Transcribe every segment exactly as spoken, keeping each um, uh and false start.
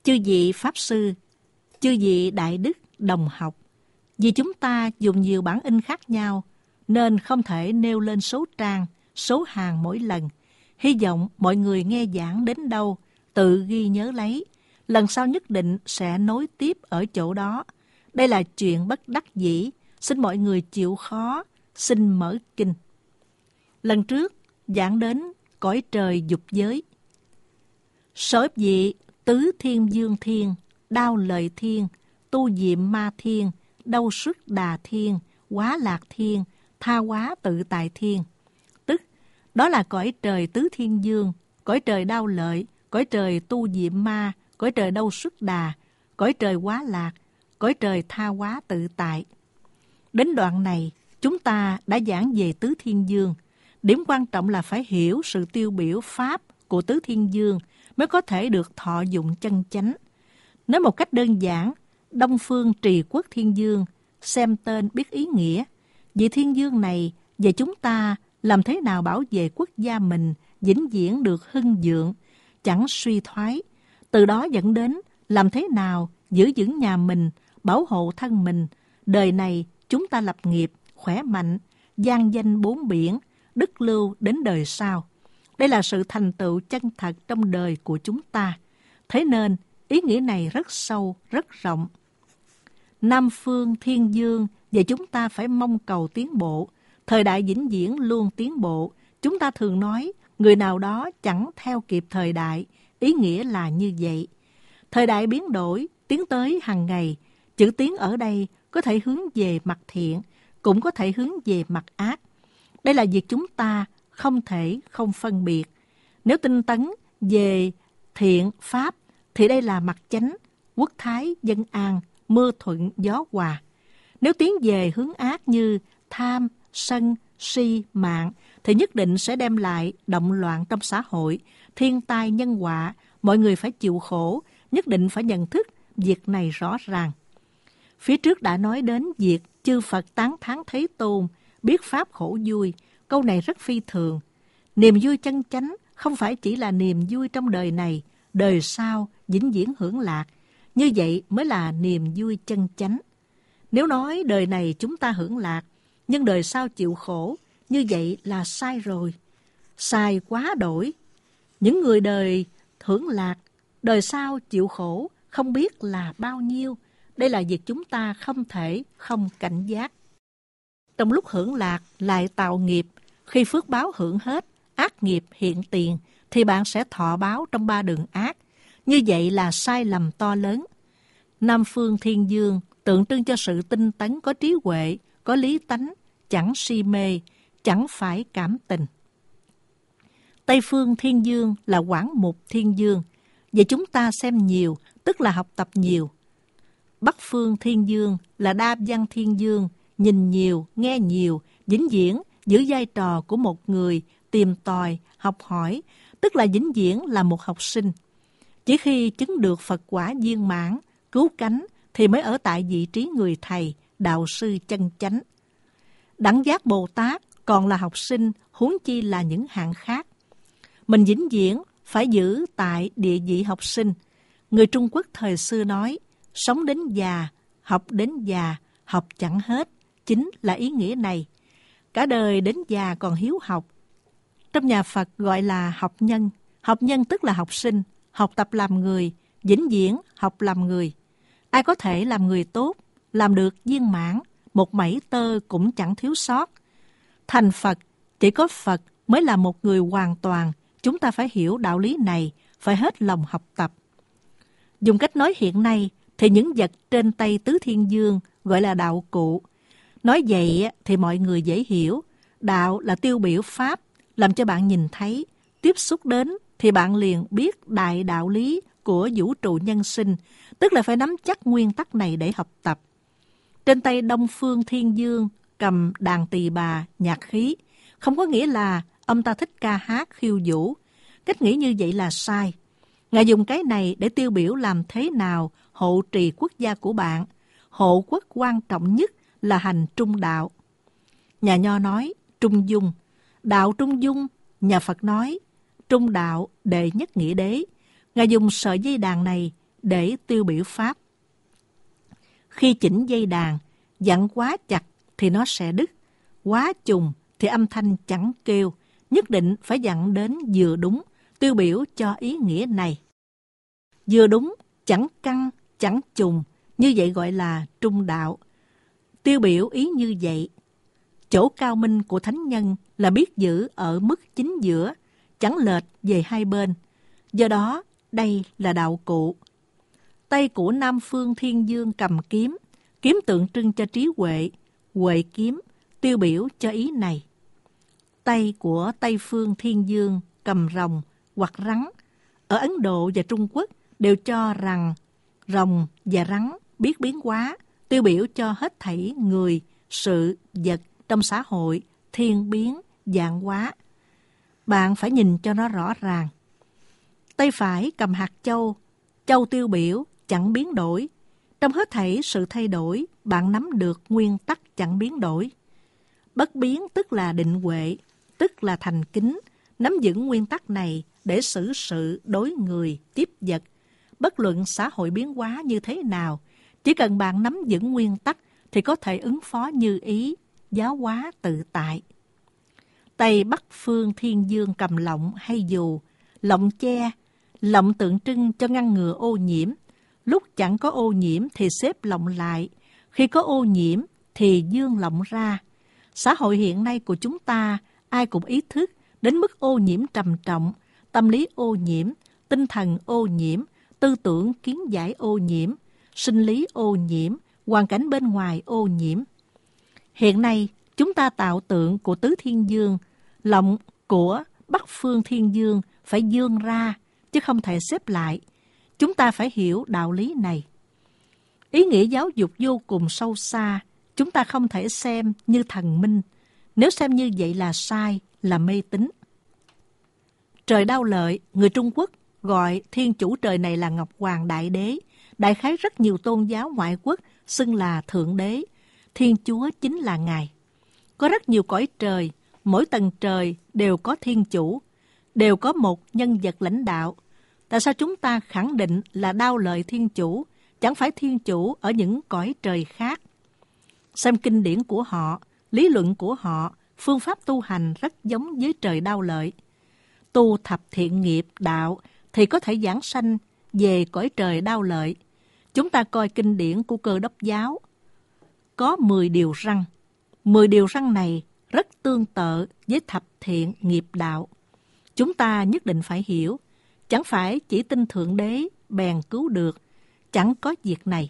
Chư vị Pháp Sư, chư vị Đại Đức, đồng học, vì chúng ta dùng nhiều bản in khác nhau, nên không thể nêu lên số trang, số hàng mỗi lần. Hy vọng mọi người nghe giảng đến đâu, tự ghi nhớ lấy. Lần sau nhất định sẽ nối tiếp ở chỗ đó. Đây là chuyện bất đắc dĩ, xin mọi người chịu khó, xin mở kinh. Lần trước, giảng đến cõi trời dục giới. Sở vị tứ thiên dương thiên, đao lợi thiên, tu diệm ma thiên, đau xuất đà thiên, quá lạc thiên, tha hóa tự tại thiên. Tức, đó là cõi trời tứ thiên dương, cõi trời đao lợi, cõi trời tu diệm ma, cõi trời đau xuất đà, cõi trời quá lạc, cõi trời tha hóa tự tại. Đến đoạn này, chúng ta đã giảng về tứ thiên dương. Điểm quan trọng là phải hiểu sự tiêu biểu pháp của tứ thiên dương mới có thể được thọ dụng chân chánh. Nói một cách đơn giản, Đông Phương Trì Quốc Thiên Dương, xem tên biết ý nghĩa. Vị thiên dương này về chúng ta làm thế nào bảo vệ quốc gia mình vĩnh viễn được hưng vượng, chẳng suy thoái. Từ đó dẫn đến làm thế nào giữ vững nhà mình, bảo hộ thân mình. Đời này chúng ta lập nghiệp, khỏe mạnh, gian danh bốn biển, đức lưu đến đời sau. Đây là sự thành tựu chân thật trong đời của chúng ta. Thế nên, ý nghĩa này rất sâu, rất rộng. Nam Phương Thiên Dương về chúng ta phải mong cầu tiến bộ. Thời đại vĩnh viễn luôn tiến bộ. Chúng ta thường nói, người nào đó chẳng theo kịp thời đại. Ý nghĩa là như vậy. Thời đại biến đổi, tiến tới hàng ngày. Chữ tiến ở đây có thể hướng về mặt thiện, cũng có thể hướng về mặt ác. Đây là việc chúng ta không thể không phân biệt. Nếu tinh tấn về thiện pháp, thì đây là mặt chánh, quốc thái dân an, mưa thuận gió hòa. Nếu tiến về hướng ác như tham, sân, si, mạng, thì nhất định sẽ đem lại động loạn trong xã hội, thiên tai nhân họa, mọi người phải chịu khổ, nhất định phải nhận thức việc này rõ ràng. Phía trước đã nói đến việc chư Phật tán thán Thế Tôn, biết pháp khổ vui. Câu này rất phi thường. Niềm vui chân chánh không phải chỉ là niềm vui trong đời này, đời sau vĩnh viễn hưởng lạc. Như vậy mới là niềm vui chân chánh. Nếu nói đời này chúng ta hưởng lạc, nhưng đời sau chịu khổ, như vậy là sai rồi. Sai quá đổi. Những người đời hưởng lạc, đời sau chịu khổ, không biết là bao nhiêu. Đây là việc chúng ta không thể không cảnh giác. Trong lúc hưởng lạc lại tạo nghiệp, khi phước báo hưởng hết, ác nghiệp hiện tiền, thì bạn sẽ thọ báo trong ba đường ác. Như vậy là sai lầm to lớn. Nam Phương Thiên Dương tượng trưng cho sự tinh tấn, có trí huệ, có lý tánh, chẳng si mê, chẳng phải cảm tình. Tây Phương Thiên Dương là Quảng Mục Thiên Dương. Vậy chúng ta xem nhiều, tức là học tập nhiều. Bắc Phương Thiên Dương là Đa Văn Thiên Dương, nhìn nhiều, nghe nhiều, vĩnh viễn giữ vai trò của một người tìm tòi, học hỏi, tức là vĩnh viễn là một học sinh. Chỉ khi chứng được Phật quả viên mãn, cứu cánh, thì mới ở tại vị trí người thầy, đạo sư chân chánh. Đẳng giác Bồ Tát còn là học sinh, huống chi là những hạng khác. Mình vĩnh viễn phải giữ tại địa vị học sinh. Người Trung Quốc thời xưa nói, sống đến già, học đến già, học chẳng hết, chính là ý nghĩa này. Cả đời đến già còn hiếu học. Trong nhà Phật gọi là học nhân. Học nhân tức là học sinh, học tập làm người, vĩnh viễn học làm người. Ai có thể làm người tốt, làm được viên mãn, một mảy tơ cũng chẳng thiếu sót. Thành Phật, chỉ có Phật mới là một người hoàn toàn. Chúng ta phải hiểu đạo lý này, phải hết lòng học tập. Dùng cách nói hiện nay, thì những vật trên tay Tứ Thiên Dương gọi là đạo cụ. Nói vậy thì mọi người dễ hiểu. Đạo là tiêu biểu pháp, làm cho bạn nhìn thấy, tiếp xúc đến thì bạn liền biết đại đạo lý của vũ trụ nhân sinh, tức là phải nắm chắc nguyên tắc này để học tập. Trên tay Đông Phương Thiên Dương cầm đàn tỳ bà, nhạc khí, không có nghĩa là ông ta thích ca hát, khiêu vũ. Cách nghĩ như vậy là sai. Ngài dùng cái này để tiêu biểu làm thế nào hộ trì quốc gia của bạn. Hộ quốc quan trọng nhất là hành trung đạo. Nhà Nho nói trung dung. Đạo trung dung, nhà Phật nói trung đạo đệ nhất nghĩa đế. Ngài dùng sợi dây đàn này để tiêu biểu Pháp. Khi chỉnh dây đàn, dặn quá chặt thì nó sẽ đứt, quá trùng thì âm thanh chẳng kêu, nhất định phải dặn đến vừa đúng, tiêu biểu cho ý nghĩa này. Vừa đúng, chẳng căng, chẳng trùng, như vậy gọi là trung đạo. Tiêu biểu ý như vậy. Chỗ cao minh của thánh nhân là biết giữ ở mức chính giữa, chẳng lệch về hai bên. Do đó, đây là đạo cụ. Tay của Nam Phương Thiên Dương cầm kiếm, kiếm tượng trưng cho trí huệ, huệ kiếm, tiêu biểu cho ý này. Tay của Tây Phương Thiên Dương cầm rồng hoặc rắn. Ở Ấn Độ và Trung Quốc đều cho rằng rồng và rắn biết biến hóa, tiêu biểu cho hết thảy người, sự, vật trong xã hội, thiên biến, vạn hóa. Bạn phải nhìn cho nó rõ ràng. Tay phải cầm hạt châu, châu tiêu biểu chẳng biến đổi. Trong hết thảy sự thay đổi, bạn nắm được nguyên tắc chẳng biến đổi. Bất biến tức là định huệ, tức là thành kính. Nắm vững nguyên tắc này để xử sự đối người, tiếp vật. Bất luận xã hội biến hóa như thế nào, chỉ cần bạn nắm vững nguyên tắc thì có thể ứng phó như ý, giáo hóa tự tại. Tay Bắc Phương Thiên Dương cầm lọng hay dù, lọng che, lọng tượng trưng cho ngăn ngừa ô nhiễm. Lúc chẳng có ô nhiễm thì xếp lọng lại, khi có ô nhiễm thì dương lọng ra. Xã hội hiện nay của chúng ta ai cũng ý thức đến mức ô nhiễm trầm trọng, tâm lý ô nhiễm, tinh thần ô nhiễm, tư tưởng kiến giải ô nhiễm, sinh lý ô nhiễm, hoàn cảnh bên ngoài ô nhiễm. Hiện nay, chúng ta tạo tượng của Tứ Thiên Dương, lọng của Bắc Phương Thiên Dương phải dương ra, chứ không thể xếp lại. Chúng ta phải hiểu đạo lý này. Ý nghĩa giáo dục vô cùng sâu xa, chúng ta không thể xem như thần minh. Nếu xem như vậy là sai, là mê tín. Trời Đao Lợi, người Trung Quốc gọi thiên chủ trời này là Ngọc Hoàng Đại Đế. Đại khái rất nhiều tôn giáo ngoại quốc xưng là Thượng Đế. Thiên Chúa chính là Ngài. Có rất nhiều cõi trời, mỗi tầng trời đều có thiên chủ, đều có một nhân vật lãnh đạo. Tại sao chúng ta khẳng định là Đao Lợi thiên chủ, chẳng phải thiên chủ ở những cõi trời khác? Xem kinh điển của họ, lý luận của họ, phương pháp tu hành rất giống với trời Đao Lợi. Tu thập thiện nghiệp đạo thì có thể giảng sanh về cõi trời Đao Lợi. Chúng ta coi kinh điển của Cơ Đốc giáo, có mười điều răn. mười điều răn này rất tương tự với thập thiện nghiệp đạo. Chúng ta nhất định phải hiểu, chẳng phải chỉ tin Thượng Đế bèn cứu được, chẳng có việc này.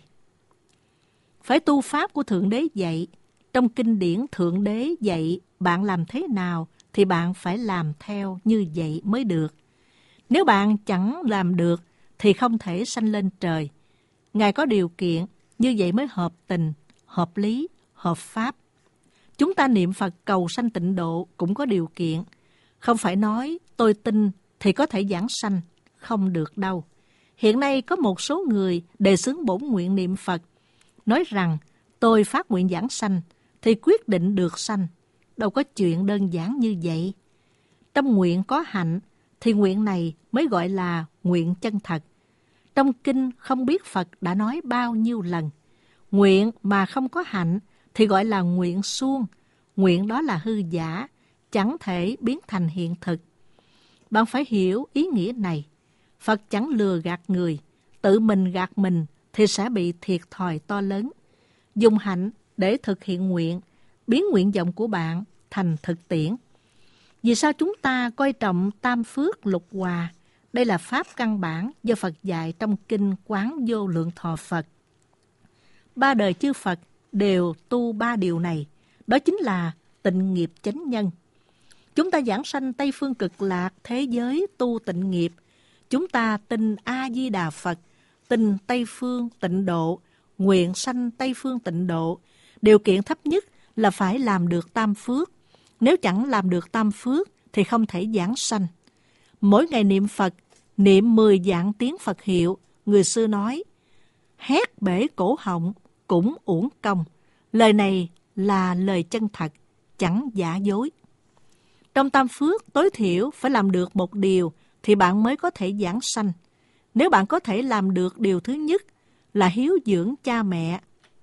Phải tu pháp của Thượng Đế dạy. Trong kinh điển Thượng Đế dạy bạn làm thế nào thì bạn phải làm theo như vậy mới được. Nếu bạn chẳng làm được thì không thể sanh lên trời. Ngài có điều kiện, như vậy mới hợp tình, hợp lý, hợp pháp. Chúng ta niệm Phật cầu sanh tịnh độ cũng có điều kiện. Không phải nói tôi tin thì có thể giảng sanh, không được đâu. Hiện nay có một số người đề xướng bổn nguyện niệm Phật, nói rằng tôi phát nguyện giảng sanh thì quyết định được sanh. Đâu có chuyện đơn giản như vậy. Trong nguyện có hạnh thì nguyện này mới gọi là nguyện chân thật. Trong kinh không biết Phật đã nói bao nhiêu lần. Nguyện mà không có hạnh thì gọi là nguyện suông. Nguyện đó là hư giả, chẳng thể biến thành hiện thực. Bạn phải hiểu ý nghĩa này. Phật chẳng lừa gạt người, tự mình gạt mình thì sẽ bị thiệt thòi to lớn. Dùng hạnh để thực hiện nguyện, biến nguyện vọng của bạn thành thực tiễn. Vì sao chúng ta coi trọng tam phước lục hòa? Đây là pháp căn bản do Phật dạy trong kinh Quán Vô Lượng Thọ Phật. Ba đời chư Phật đều tu ba điều này, đó chính là tịnh nghiệp chánh nhân. Chúng ta giảng sanh Tây Phương Cực Lạc thế giới tu tịnh nghiệp. Chúng ta tin A-di-đà Phật, tin Tây Phương tịnh độ, nguyện sanh Tây Phương tịnh độ. Điều kiện thấp nhất là phải làm được tam phước. Nếu chẳng làm được tam phước thì không thể giảng sanh. Mỗi ngày niệm Phật, niệm mười vạn tiếng Phật hiệu, người xưa nói, hét bể cổ họng cũng uổng công. Lời này là lời chân thật, chẳng giả dối. Trong tam phước tối thiểu phải làm được một điều thì bạn mới có thể giảng sanh. nếu bạn có thể làm được điều thứ nhất là hiếu dưỡng cha mẹ,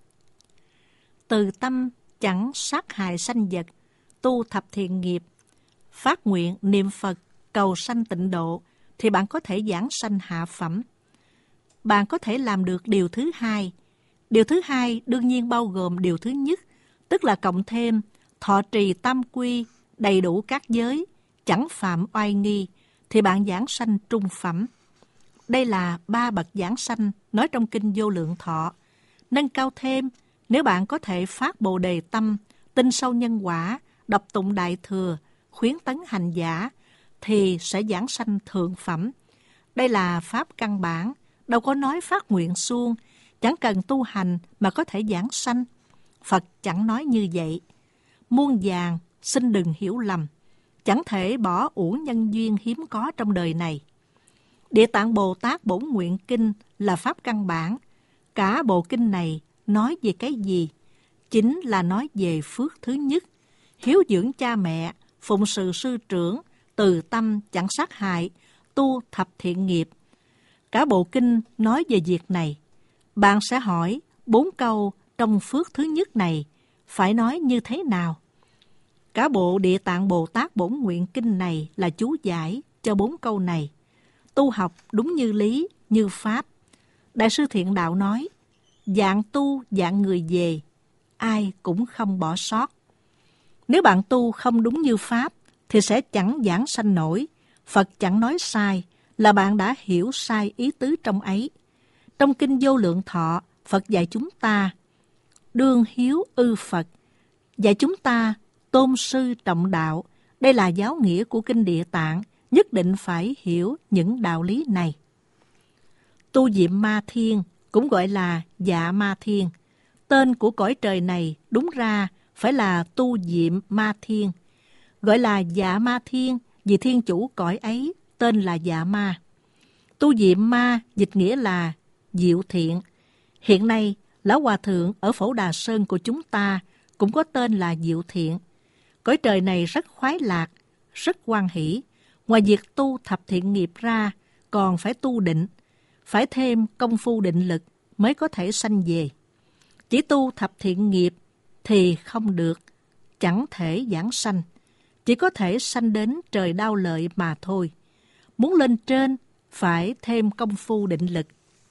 từ tâm chẳng sát hại sanh vật, tu thập thiện nghiệp, phát nguyện niệm Phật, cầu sanh tịnh độ, thì bạn có thể giảng sanh hạ phẩm. Bạn có thể làm được điều thứ hai. Điều thứ hai đương nhiên bao gồm điều thứ nhất, tức là cộng thêm thọ trì tam quy, đầy đủ các giới, chẳng phạm oai nghi, thì bạn giảng sanh trung phẩm. Đây là ba bậc giảng sanh nói trong Kinh Vô Lượng Thọ. Nâng cao thêm, nếu bạn có thể phát Bồ Đề tâm, tin sâu nhân quả, đọc tụng Đại Thừa, khuyến tấn hành giả, thì sẽ giảng sanh thượng phẩm. Đây là pháp căn bản, đâu có nói phát nguyện suông, chẳng cần tu hành mà có thể giảng sanh. Phật chẳng nói như vậy. Muôn vàn, xin đừng hiểu lầm, chẳng thể bỏ uổng nhân duyên hiếm có trong đời này. Địa Tạng Bồ Tát Bổn Nguyện Kinh là pháp căn bản. Cả bộ kinh này nói về cái gì? Chính là nói về phước thứ nhất, hiếu dưỡng cha mẹ, phụng sự sư trưởng, từ tâm chẳng sát hại, tu thập thiện nghiệp. Cả bộ kinh nói về việc này. Bạn sẽ hỏi bốn câu trong phước thứ nhất này phải nói như thế nào? Cả bộ Địa Tạng Bồ Tát Bổn Nguyện Kinh này là chú giải cho bốn câu này. Tu học đúng như lý, như pháp. Đại sư Thiện Đạo nói, dạng tu dạng người về, ai cũng không bỏ sót. Nếu bạn tu không đúng như pháp, thì sẽ chẳng giảng sanh nổi. Phật chẳng nói sai, là bạn đã hiểu sai ý tứ trong ấy. Trong Kinh Vô Lượng Thọ, Phật dạy chúng ta đương hiếu ư Phật, dạy chúng ta tôn sư trọng đạo. Đây là giáo nghĩa của Kinh Địa Tạng, nhất định phải hiểu những đạo lý này. Tu Diệm Ma Thiên cũng gọi là Dạ Ma Thiên. Tên của cõi trời này đúng ra phải là Tu Diệm Ma Thiên. Gọi là Dạ Ma Thiên vì thiên chủ cõi ấy tên là Dạ Ma. Tu Diệm Ma dịch nghĩa là diệu thiện. Hiện nay, Lão Hòa Thượng ở Phổ Đà Sơn của chúng ta cũng có tên là Diệu Thiện. Cõi trời này rất khoái lạc, rất hoan hỷ. Ngoài việc tu thập thiện nghiệp ra, còn phải tu định, phải thêm công phu định lực mới có thể sanh về. Chỉ tu thập thiện nghiệp thì không được, chẳng thể giảng sanh. Chỉ có thể sanh đến trời đau lợi mà thôi. Muốn lên trên, phải thêm công phu định lực.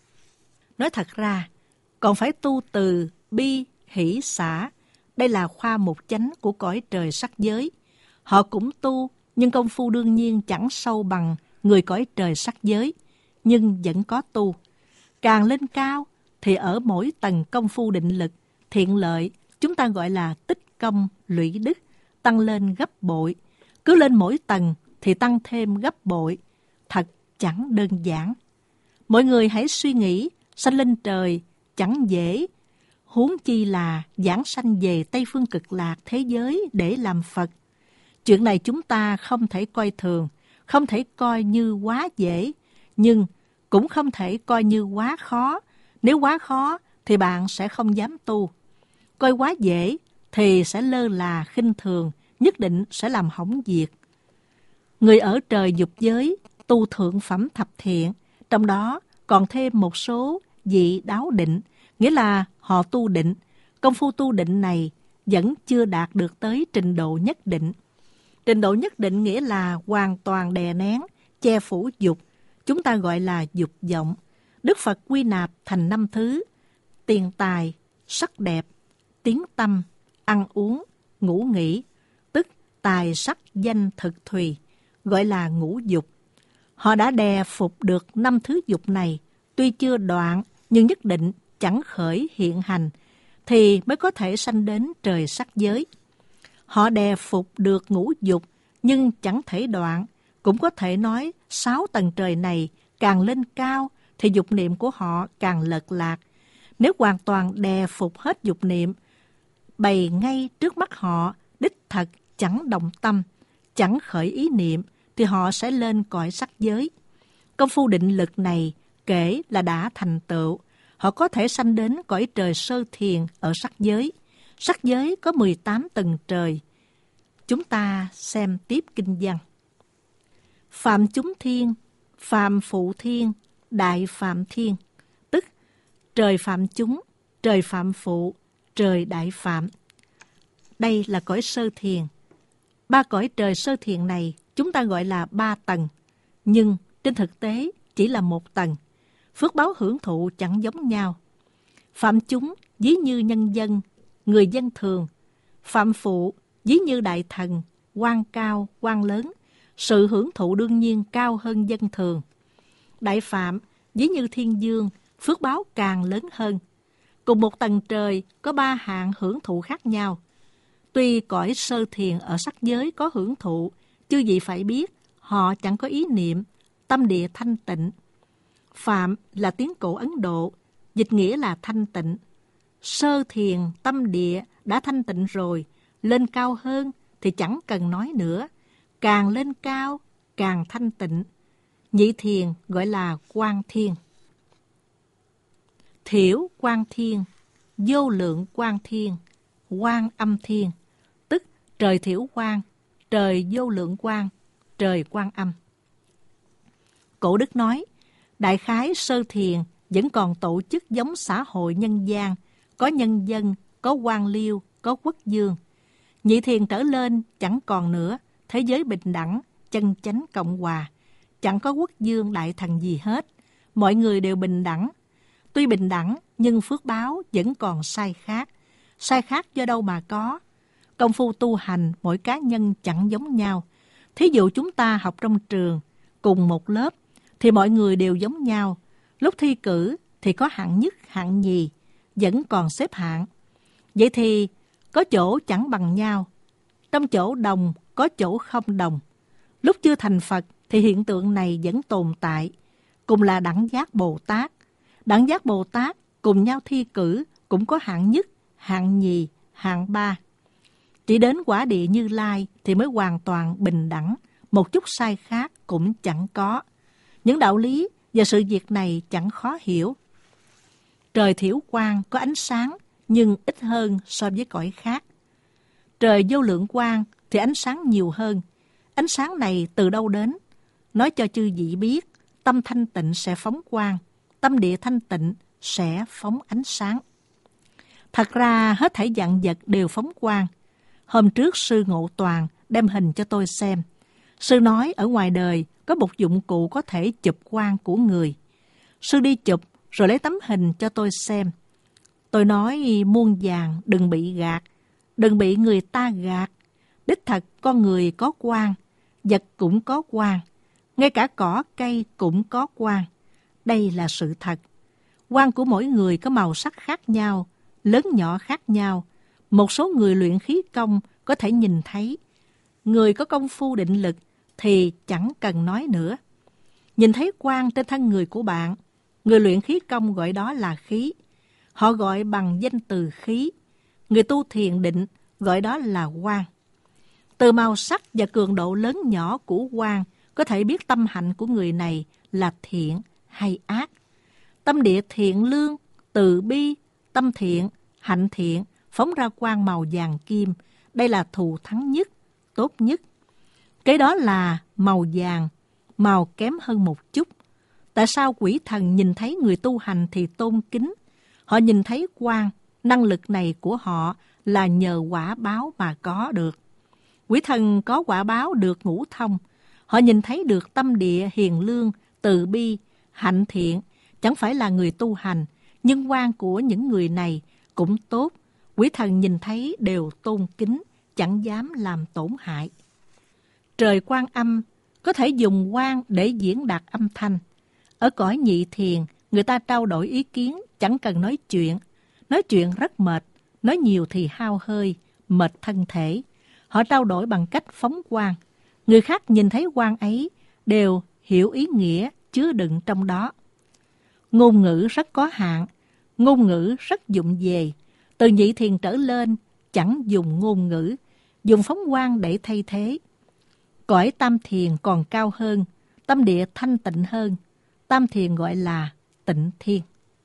Nói thật ra, còn phải tu từ bi, hỷ, xả. Đây là khoa mục chánh của cõi trời sắc giới. Họ cũng tu, nhưng công phu đương nhiên chẳng sâu bằng người cõi trời sắc giới, nhưng vẫn có tu. Càng lên cao, thì ở mỗi tầng công phu định lực, thiện lợi, chúng ta gọi là tích công, lũy đức, tăng lên gấp bội. Cứ lên mỗi tầng thì tăng thêm gấp bội. Thật chẳng đơn giản. Mọi người hãy suy nghĩ, sanh lên trời chẳng dễ, huống chi là giảng sanh về Tây Phương Cực Lạc thế giới để làm Phật. Chuyện này chúng ta không thể coi thường, không thể coi như quá dễ, nhưng cũng không thể coi như quá khó. Nếu quá khó thì bạn sẽ không dám tu. Coi quá dễ thì sẽ lơ là khinh thường, nhất định sẽ làm hỏng việc. Người ở trời dục giới tu thượng phẩm thập thiện, trong đó còn thêm một số vị đáo định, nghĩa là họ tu định. Công phu tu định này vẫn chưa đạt được tới trình độ nhất định. Trình độ nhất định nghĩa là hoàn toàn đè nén, che phủ dục. Chúng ta gọi là dục vọng. Đức Phật quy nạp thành năm thứ: tiền tài, sắc đẹp, tiếng tâm, ăn uống, ngủ nghỉ, tức tài sắc danh thực thùy, gọi là ngũ dục. Họ đã đè phục được năm thứ dục này, tuy chưa đoạn nhưng nhất định chẳng khởi hiện hành, thì mới có thể sanh đến trời sắc giới. Họ đè phục được ngũ dục nhưng chẳng thể đoạn, cũng có thể nói sáu tầng trời này càng lên cao thì dục niệm của họ càng lệch lạc. Nếu hoàn toàn đè phục hết dục niệm, bày ngay trước mắt họ, đích thật chẳng động tâm, chẳng khởi ý niệm, thì họ sẽ lên cõi sắc giới. Công phu định lực này kể là đã thành tựu, họ có thể sanh đến cõi trời sơ thiền ở sắc giới. Sắc giới có mười tám tầng trời. Chúng ta xem tiếp kinh văn. Phạm chúng thiên, phạm phụ thiên, đại phạm thiên, tức trời phạm chúng, trời phạm phụ, trời đại phạm. Đây là cõi sơ thiền. Ba cõi trời sơ thiền này chúng ta gọi là ba tầng, nhưng trên thực tế chỉ là một tầng. Phước báo hưởng thụ chẳng giống nhau. Phạm chúng ví như nhân dân, người dân thường. Phạm phụ ví như đại thần, quan cao, quan lớn. Sự hưởng thụ đương nhiên cao hơn dân thường. Đại phạm ví như thiên dương, phước báo càng lớn hơn. Cùng một tầng trời có ba hạng hưởng thụ khác nhau. Tuy cõi sơ thiền ở sắc giới có hưởng thụ, chư vị phải biết họ chẳng có ý niệm, tâm địa thanh tịnh. Phạm là tiếng cổ Ấn Độ, dịch nghĩa là thanh tịnh. Sơ thiền tâm địa đã thanh tịnh rồi, lên cao hơn thì chẳng cần nói nữa. Càng lên cao, càng thanh tịnh. Nhị thiền gọi là quang thiên. Thiểu quang thiên, vô lượng quang thiên, quang âm thiên, tức trời thiểu quang, trời vô lượng quang, trời quang âm. Cổ đức nói, đại khái sơ thiền vẫn còn tổ chức giống xã hội nhân gian, có nhân dân, có quan liêu, có quốc dương. Nhị thiền trở lên chẳng còn nữa, thế giới bình đẳng, chân chánh cộng hòa, chẳng có quốc dương đại thần gì hết, mọi người đều bình đẳng. Tuy bình đẳng, nhưng phước báo vẫn còn sai khác. Sai khác do đâu mà có? Công phu tu hành mỗi cá nhân chẳng giống nhau. Thí dụ chúng ta học trong trường, cùng một lớp, thì mọi người đều giống nhau. Lúc thi cử thì có hạng nhất, hạng nhì, vẫn còn xếp hạng. Vậy thì có chỗ chẳng bằng nhau. Trong chỗ đồng, có chỗ không đồng. Lúc chưa thành Phật thì hiện tượng này vẫn tồn tại. Cùng là đẳng giác Bồ Tát. Đẳng giác Bồ Tát cùng nhau thi cử cũng có hạng nhất, hạng nhì, hạng ba. Chỉ đến quả địa Như Lai thì mới hoàn toàn bình đẳng, một chút sai khác cũng chẳng có. Những đạo lý và sự việc này chẳng khó hiểu. Trời thiểu quang có ánh sáng nhưng ít hơn so với cõi khác. Trời vô lượng quang thì ánh sáng nhiều hơn. Ánh sáng này từ đâu đến? Nói cho chư vị biết, tâm thanh tịnh sẽ phóng quang, tâm địa thanh tịnh sẽ phóng ánh sáng. Thật ra hết thảy vạn vật đều phóng quang. Hôm trước sư Ngộ Toàn đem hình cho tôi xem. Sư nói ở ngoài đời có một dụng cụ có thể chụp quang của người. Sư đi chụp rồi lấy tấm hình cho tôi xem. Tôi nói muôn vàng đừng bị gạt, đừng bị người ta gạt. Đích thật con người có quang, vật cũng có quang, ngay cả cỏ cây cũng có quang. Đây là sự thật. Quang của mỗi người có màu sắc khác nhau, lớn nhỏ khác nhau. Một số người luyện khí công có thể nhìn thấy. Người có công phu định lực thì chẳng cần nói nữa. Nhìn thấy quang trên thân người của bạn, người luyện khí công gọi đó là khí. Họ gọi bằng danh từ khí. Người tu thiền định gọi đó là quang. Từ màu sắc và cường độ lớn nhỏ của quang có thể biết tâm hạnh của người này là thiện hay ác. Tâm địa thiện lương, từ bi, tâm thiện, hạnh thiện phóng ra quang màu vàng kim. Đây là thù thắng nhất, tốt nhất. Cái đó là màu vàng, màu kém hơn một chút. Tại sao quỷ thần nhìn thấy người tu hành thì tôn kính? Họ nhìn thấy quang, năng lực này của họ là nhờ quả báo mà có được. Quỷ thần có quả báo được ngũ thông. Họ nhìn thấy được tâm địa hiền lương, từ bi, hạnh thiện, chẳng phải là người tu hành, nhưng quang của những người này cũng tốt. Quỷ thần nhìn thấy đều tôn kính, chẳng dám làm tổn hại. Trời Quan Âm có thể dùng quang để diễn đạt âm thanh. Ở cõi nhị thiền, người ta trao đổi ý kiến, chẳng cần nói chuyện. Nói chuyện rất mệt, nói nhiều thì hao hơi, mệt thân thể. Họ trao đổi bằng cách phóng quang. Người khác nhìn thấy quang ấy đều hiểu ý nghĩa chứa đựng trong đó. Ngôn ngữ rất có hạn, ngôn ngữ rất dụng về. Từ nhị thiền trở lên, chẳng dùng ngôn ngữ, dùng phóng quang để thay thế. Cõi tam thiền còn cao hơn, tâm địa thanh tịnh hơn. Tam thiền gọi là tịnh thiên.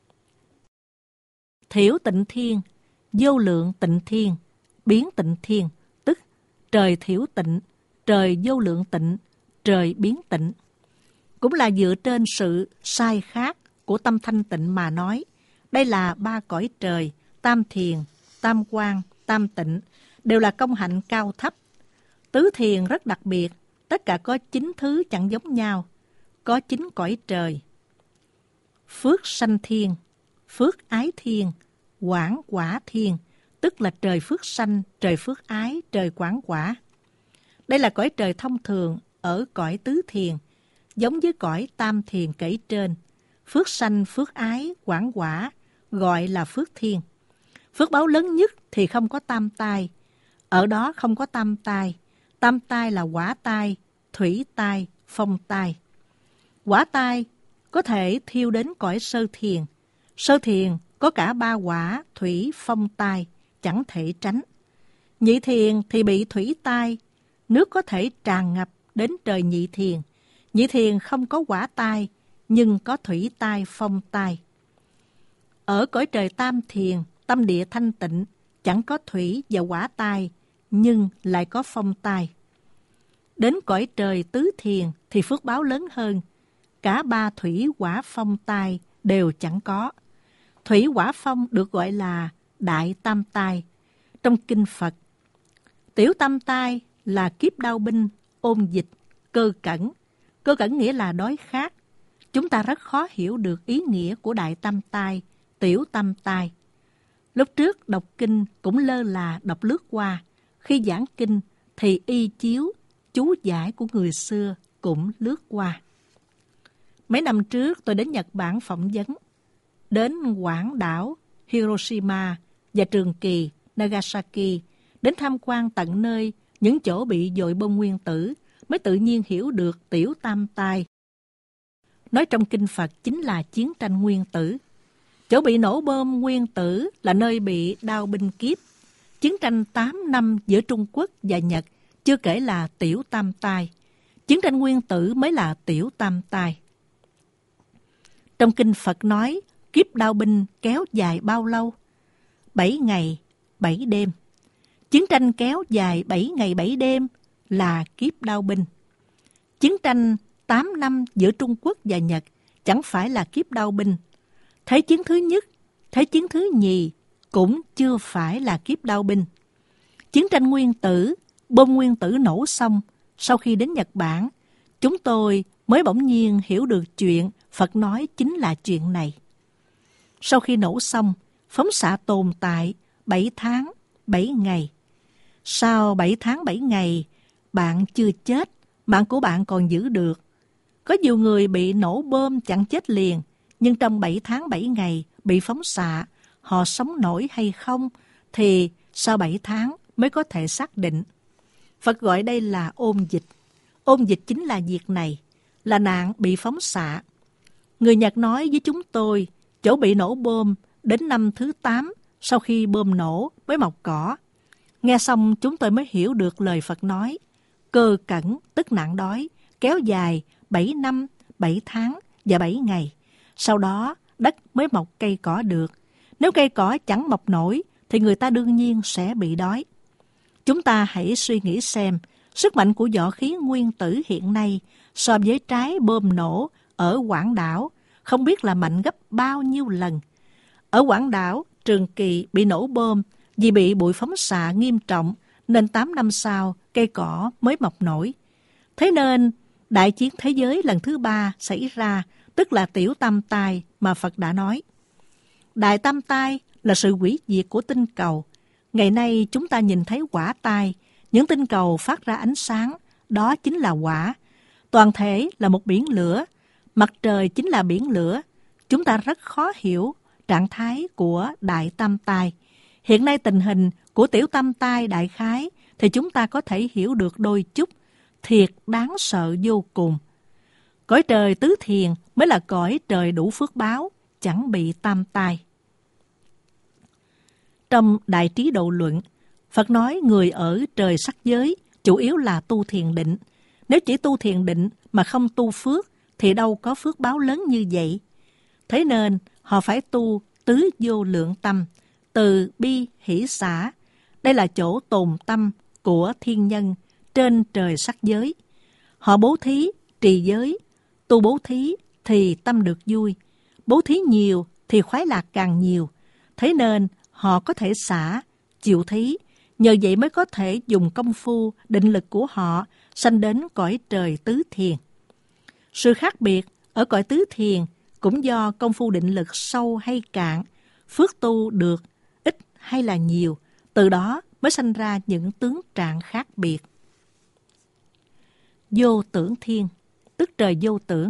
Thiểu tịnh thiên, vô lượng tịnh thiên, biến tịnh thiên, tức trời thiểu tịnh, trời vô lượng tịnh, trời biến tịnh. cũng là dựa trên sự sai khác của tâm thanh tịnh mà nói. Đây là ba cõi trời, tam thiền, tam quan, tam tịnh, đều là công hạnh cao thấp. Tứ thiền rất đặc biệt, tất cả có chín thứ chẳng giống nhau, có chín cõi trời. Phước sanh thiên, phước ái thiên, quảng quả thiên, tức là trời phước sanh, trời phước ái, trời quảng quả. Đây là cõi trời thông thường ở cõi tứ thiền, giống với cõi tam thiền kể trên. Phước sanh, phước ái, quảng quả gọi là phước thiên. Phước báo lớn nhất thì không có tam tai. Ở đó không có tam tai. Tam tai là quả tai, thủy tai, phong tai. Quả tai có thể thiêu đến cõi sơ thiền. Sơ thiền có cả ba quả, thủy, phong tai, chẳng thể tránh. Nhị thiền thì bị thủy tai, nước có thể tràn ngập đến trời nhị thiền. Nhị thiền không có quả tai, nhưng có thủy tai, phong tai. Ở cõi trời tam thiền, tâm địa thanh tịnh, chẳng có thủy và quả tai, nhưng lại có phong tai. Đến cõi trời tứ thiền thì phước báo lớn hơn. Cả ba thủy, quả, phong, tai đều chẳng có. Thủy, quả, phong được gọi là đại tam tai. Trong kinh Phật, tiểu tam tai là kiếp đao binh, ôn dịch, cơ cẩn. Cơ cẩn nghĩa là đói khát. Chúng ta rất khó hiểu được ý nghĩa của đại tam tai, tiểu tam tai. Lúc trước đọc kinh cũng lơ là đọc lướt qua. Khi giảng kinh thì y chiếu, chú giải của người xưa cũng lướt qua. Mấy năm trước tôi đến Nhật Bản phỏng vấn, đến quảng đảo Hiroshima và Trường Kỳ, Nagasaki, đến tham quan tận nơi những chỗ bị dội bom nguyên tử, mới tự nhiên hiểu được tiểu tam tai. Nói trong kinh Phật chính là chiến tranh nguyên tử. Chỗ bị nổ bom nguyên tử là nơi bị đao binh kiếp. Chiến tranh tám năm giữa Trung Quốc và Nhật chưa kể là tiểu tam tai. Chiến tranh nguyên tử mới là tiểu tam tai. Trong kinh Phật nói, kiếp đao binh kéo dài bao lâu? Bảy ngày, bảy đêm. Chiến tranh kéo dài bảy ngày, bảy đêm là kiếp đao binh. Chiến tranh tám năm giữa Trung Quốc và Nhật chẳng phải là kiếp đao binh. Thế chiến thứ nhất, thế chiến thứ nhì cũng chưa phải là kiếp đao binh. Chiến tranh nguyên tử, bom nguyên tử nổ xong, sau khi đến Nhật Bản, chúng tôi mới bỗng nhiên hiểu được chuyện Phật nói chính là chuyện này. Sau khi nổ xong, phóng xạ tồn tại bảy tháng, bảy ngày. Sau bảy tháng, bảy ngày, bạn chưa chết, mạng của bạn còn giữ được. Có nhiều người bị nổ bom chẳng chết liền, nhưng trong bảy tháng, bảy ngày bị phóng xạ, họ sống nổi hay không thì sau bảy tháng mới có thể xác định. Phật gọi đây là ôn dịch. Ôn dịch chính là việc này, là nạn bị phóng xạ. Người Nhật nói với chúng tôi, chỗ bị nổ bom đến năm thứ tám sau khi bom nổ mới mọc cỏ. Nghe xong chúng tôi mới hiểu được lời Phật nói. Cơ cẩn tức nạn đói, kéo dài bảy năm, bảy tháng và bảy ngày. Sau đó đất mới mọc cây cỏ được. Nếu cây cỏ chẳng mọc nổi thì người ta đương nhiên sẽ bị đói. Chúng ta hãy suy nghĩ xem, sức mạnh của võ khí nguyên tử hiện nay so với trái bom nổ ở Quảng Đảo không biết là mạnh gấp bao nhiêu lần. Ở Quảng Đảo, Trường Kỳ bị nổ bom vì bị bụi phóng xạ nghiêm trọng nên tám năm sau cây cỏ mới mọc nổi. Thế nên đại chiến thế giới lần thứ ba xảy ra, tức là tiểu tam tai mà Phật đã nói. Đại tam tai là sự hủy diệt của tinh cầu. Ngày nay chúng ta nhìn thấy quả tai, những tinh cầu phát ra ánh sáng, đó chính là quả. Toàn thể là một biển lửa, mặt trời chính là biển lửa. Chúng ta rất khó hiểu trạng thái của đại tam tai. Hiện nay tình hình của tiểu tam tai đại khái thì chúng ta có thể hiểu được đôi chút, thiệt đáng sợ vô cùng. Cõi trời tứ thiền mới là cõi trời đủ phước báo, chẳng bị tam tai. Trong Đại Trí Độ Luận, Phật nói người ở trời sắc giới chủ yếu là tu thiền định. Nếu chỉ tu thiền định mà không tu phước thì đâu có phước báo lớn như vậy. Thế nên họ phải tu tứ vô lượng tâm, từ bi hỷ xả. Đây là chỗ tồn tâm của thiên nhân trên trời sắc giới. Họ bố thí, trì giới, Tu bố thí thì tâm được vui, bố thí nhiều thì khoái lạc càng nhiều. Thế nên họ có thể xả, chịu thí, nhờ vậy mới có thể dùng công phu, định lực của họ sanh đến cõi trời tứ thiền. Sự khác biệt ở cõi tứ thiền cũng do công phu định lực sâu hay cạn, phước tu được ít hay là nhiều, từ đó mới sanh ra những tướng trạng khác biệt. Vô tưởng thiên, tức trời vô tưởng.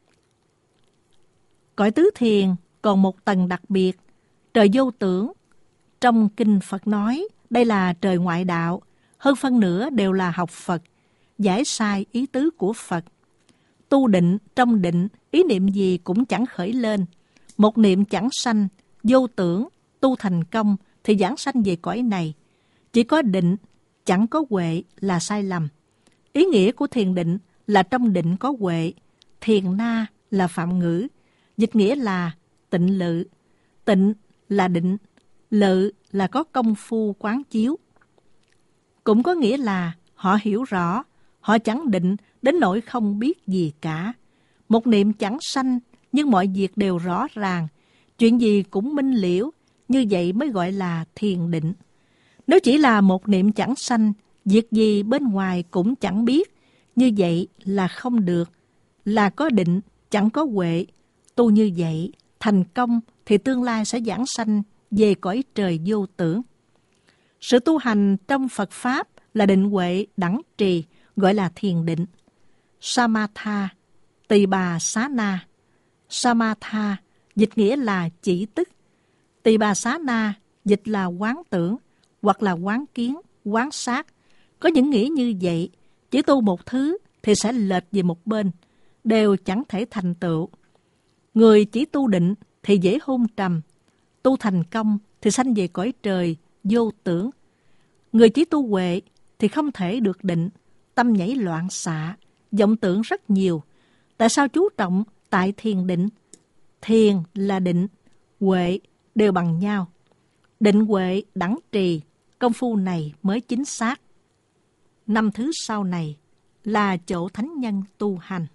Cõi tứ thiền còn một tầng đặc biệt, trời vô tưởng. Trong kinh Phật nói, đây là trời ngoại đạo, hơn phân nửa đều là học Phật, giải sai ý tứ của Phật. Tu định, trong định, ý niệm gì cũng chẳng khởi lên. Một niệm chẳng sanh, vô tưởng, tu thành công thì giảng sanh về cõi này. Chỉ có định, chẳng có huệ là sai lầm. Ý nghĩa của thiền định là trong định có huệ, thiền na là phạm ngữ, dịch nghĩa là tịnh lự. Tịnh là định, lự là có công phu quán chiếu. Cũng có nghĩa là họ hiểu rõ, họ chẳng định đến nỗi không biết gì cả. Một niệm chẳng sanh, nhưng mọi việc đều rõ ràng, chuyện gì cũng minh liễu, như vậy mới gọi là thiền định. Nếu chỉ là một niệm chẳng sanh, việc gì bên ngoài cũng chẳng biết, như vậy là không được, là có định, chẳng có huệ. Tu như vậy, thành công thì tương lai sẽ giảng sanh về cõi trời vô tưởng. Sự tu hành trong Phật Pháp là định huệ đẳng trì, gọi là thiền định. Samatha, tỳ bà xá na. Samatha dịch nghĩa là chỉ tức. Tỳ bà xá na dịch là quán tưởng, hoặc là quán kiến, quán sát. Có những nghĩa như vậy, chỉ tu một thứ thì sẽ lệch về một bên, đều chẳng thể thành tựu. Người chỉ tu định thì dễ hôn trầm, tu thành công thì sanh về cõi trời vô tưởng. Người chỉ tu huệ thì không thể được định, tâm nhảy loạn xạ, vọng tưởng rất nhiều. Tại sao chú trọng tại thiền định? Thiền là định, huệ đều bằng nhau. Định huệ đẳng trì, công phu này mới chính xác. Năm thứ sau này là chỗ thánh nhân tu hành.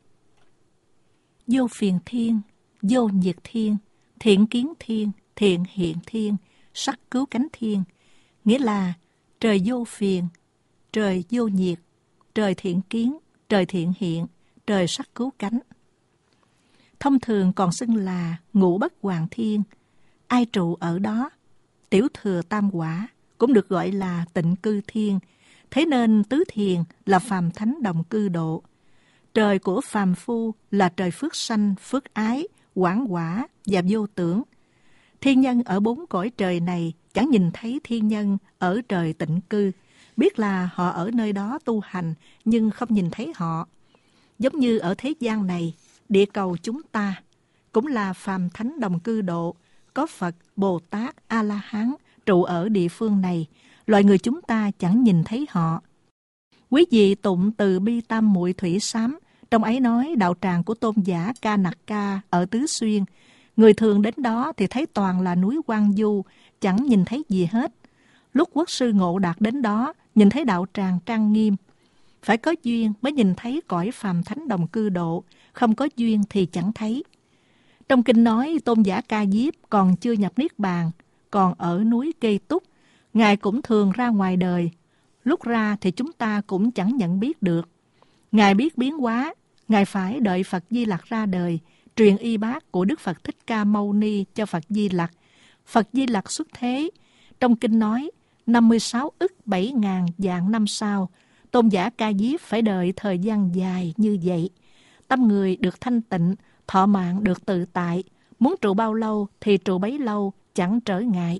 Vô phiền thiên, vô nhiệt thiên, thiện kiến thiên, thiện hiện thiên, sắc cứu cánh thiên. Nghĩa là trời vô phiền, trời vô nhiệt, trời thiện kiến, trời thiện hiện, trời sắc cứu cánh. Thông thường còn xưng là ngũ bất hoàng thiên. Ai trụ ở đó? Tiểu thừa tam quả cũng được gọi là tịnh cư thiên. Thế nên tứ thiền là phàm thánh đồng cư độ. Trời của phàm phu là trời phước sanh, phước ái, quảng quả và vô tưởng. Thiên nhân ở bốn cõi trời này chẳng nhìn thấy thiên nhân ở trời tịnh cư, biết là họ ở nơi đó tu hành nhưng không nhìn thấy họ. Giống như ở thế gian này, địa cầu chúng ta cũng là phàm thánh đồng cư độ, có Phật, Bồ Tát, A-la-hán trụ ở địa phương này, loài người chúng ta chẳng nhìn thấy họ. Quý vị tụng từ Bi Tam Muội Thủy Sám, trong ấy nói đạo tràng của tôn giả Ca Nặc Ca ở Tứ Xuyên. Người thường đến đó thì thấy toàn là núi hoang vu, chẳng nhìn thấy gì hết. Lúc Quốc sư Ngộ Đạt đến đó, nhìn thấy đạo tràng trang nghiêm. Phải có duyên mới nhìn thấy cõi phàm thánh đồng cư độ, không có duyên thì chẳng thấy. Trong kinh nói tôn giả Ca Diếp còn chưa nhập Niết Bàn, còn ở núi Kê Túc. Ngài cũng thường ra ngoài đời. Lúc ra thì chúng ta cũng chẳng nhận biết được. Ngài biết biến hóa, Ngài phải đợi Phật Di Lặc ra đời, truyền y bát của Đức Phật Thích Ca Mâu Ni cho Phật Di Lặc. Phật Di Lặc xuất thế. Trong kinh nói, năm mươi sáu ức bảy ngàn vạn năm sau, tôn giả Ca Diếp phải đợi thời gian dài như vậy. Tâm người được thanh tịnh, thọ mạng được tự tại, muốn trụ bao lâu thì trụ bấy lâu, chẳng trở ngại.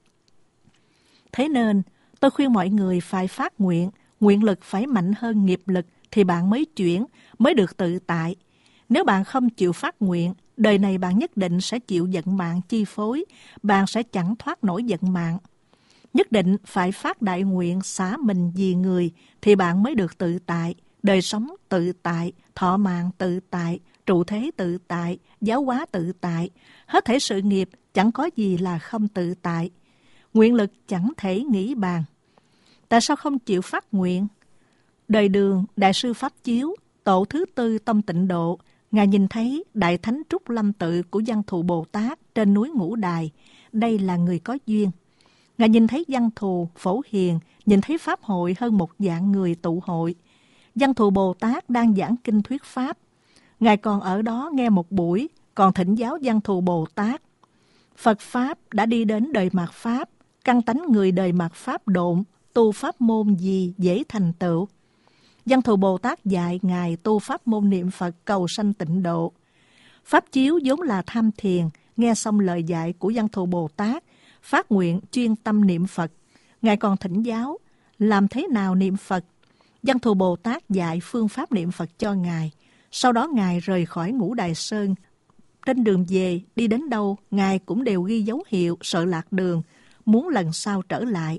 Thế nên, tôi khuyên mọi người phải phát nguyện, nguyện lực phải mạnh hơn nghiệp lực thì bạn mới chuyển, mới được tự tại. Nếu bạn không chịu phát nguyện, đời này bạn nhất định sẽ chịu vận mạng chi phối, bạn sẽ chẳng thoát nổi vận mạng. Nhất định phải phát đại nguyện xả mình vì người thì bạn mới được tự tại, đời sống tự tại, thọ mạng tự tại, trụ thế tự tại, giáo hóa tự tại. Hết thảy sự nghiệp chẳng có gì là không tự tại. Nguyện lực chẳng thể nghĩ bàn. Tại sao không chịu phát nguyện? Đời Đường, Đại sư Pháp Chiếu, tổ thứ tư Tông Tịnh Độ, Ngài nhìn thấy Đại Thánh Trúc Lâm Tự của Văn Thù Bồ Tát trên núi Ngũ Đài. Đây là người có duyên. Ngài nhìn thấy Văn Thù, Phổ Hiền, nhìn thấy Pháp hội hơn một vạn người tụ hội. Văn Thù Bồ Tát đang giảng kinh thuyết Pháp. Ngài còn ở đó nghe một buổi, còn thỉnh giáo Văn Thù Bồ Tát. Phật Pháp đã đi đến đời mạt Pháp, căn tánh người đời mạt Pháp độn, tu pháp môn gì dễ thành tựu. Văn Thù Bồ Tát dạy Ngài tu pháp môn niệm Phật cầu sanh tịnh độ. Pháp chiếu vốn là tham thiền, nghe xong lời dạy của Văn Thù Bồ Tát, phát nguyện chuyên tâm niệm Phật. Ngài còn thỉnh giáo, làm thế nào niệm Phật? Văn Thù Bồ Tát dạy phương pháp niệm Phật cho Ngài. Sau đó Ngài rời khỏi Ngũ Đài Sơn. Trên đường về, đi đến đâu, Ngài cũng đều ghi dấu hiệu sợ lạc đường, muốn lần sau trở lại.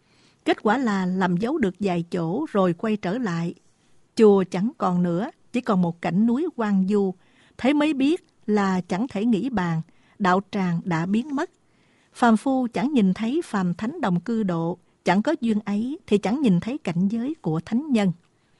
Kết quả là làm dấu được vài chỗ rồi quay trở lại. Chùa chẳng còn nữa, chỉ còn một cảnh núi hoang vu. Thế mới biết là chẳng thể nghĩ bàn, đạo tràng đã biến mất. Phàm phu chẳng nhìn thấy phàm thánh đồng cư độ, chẳng có duyên ấy thì chẳng nhìn thấy cảnh giới của thánh nhân.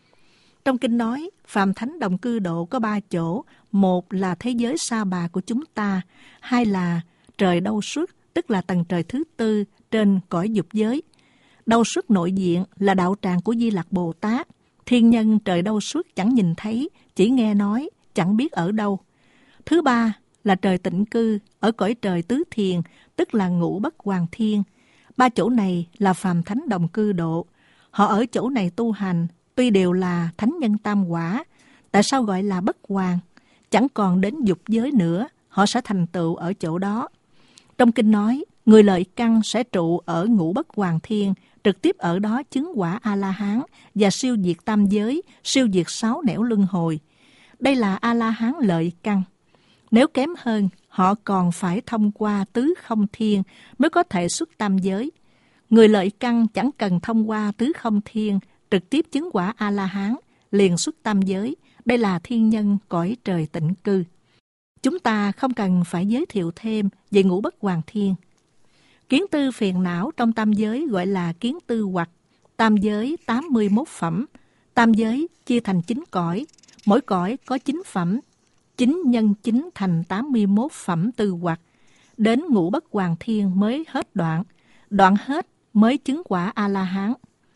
Trong kinh nói, phàm thánh đồng cư độ có ba chỗ. Một là thế giới sa bà của chúng ta. Hai là trời đâu xuất, tức là tầng trời thứ tư trên cõi dục giới. Đâu xuất nội diện là đạo tràng của Di Lặc Bồ Tát. Thiên nhân trời đâu xuất chẳng nhìn thấy, chỉ nghe nói, chẳng biết ở đâu. Thứ ba là trời tịnh cư, ở cõi trời tứ thiền, tức là ngũ bất hoàng thiên. Ba chỗ này là phàm thánh đồng cư độ. Họ ở chỗ này tu hành, tuy đều là thánh nhân tam quả, tại sao gọi là bất hoàng? Chẳng còn đến dục giới nữa, họ sẽ thành tựu ở chỗ đó. Trong kinh nói, người lợi căn sẽ trụ ở ngũ bất hoàng thiên, trực tiếp ở đó chứng quả A-la-hán và siêu diệt tam giới, siêu diệt sáu nẻo luân hồi. Đây là A-la-hán lợi căn. Nếu kém hơn, họ còn phải thông qua tứ không thiên mới có thể xuất tam giới. Người lợi căn chẳng cần thông qua tứ không thiên, trực tiếp chứng quả A-la-hán, liền xuất tam giới. Đây là thiên nhân cõi trời tịnh cư. Chúng ta không cần phải giới thiệu thêm về ngũ bất hoàng thiên. Kiến tư phiền não trong tam giới gọi là kiến tư hoặc. Tam giới tám mươi mốt phẩm. Tam giới chia thành chín cõi. Mỗi cõi có chín phẩm. chín nhân chín thành tám mươi mốt phẩm tư hoặc. Đến ngũ bất hoàng thiên mới hết đoạn. Đoạn hết mới chứng quả A-la-hán.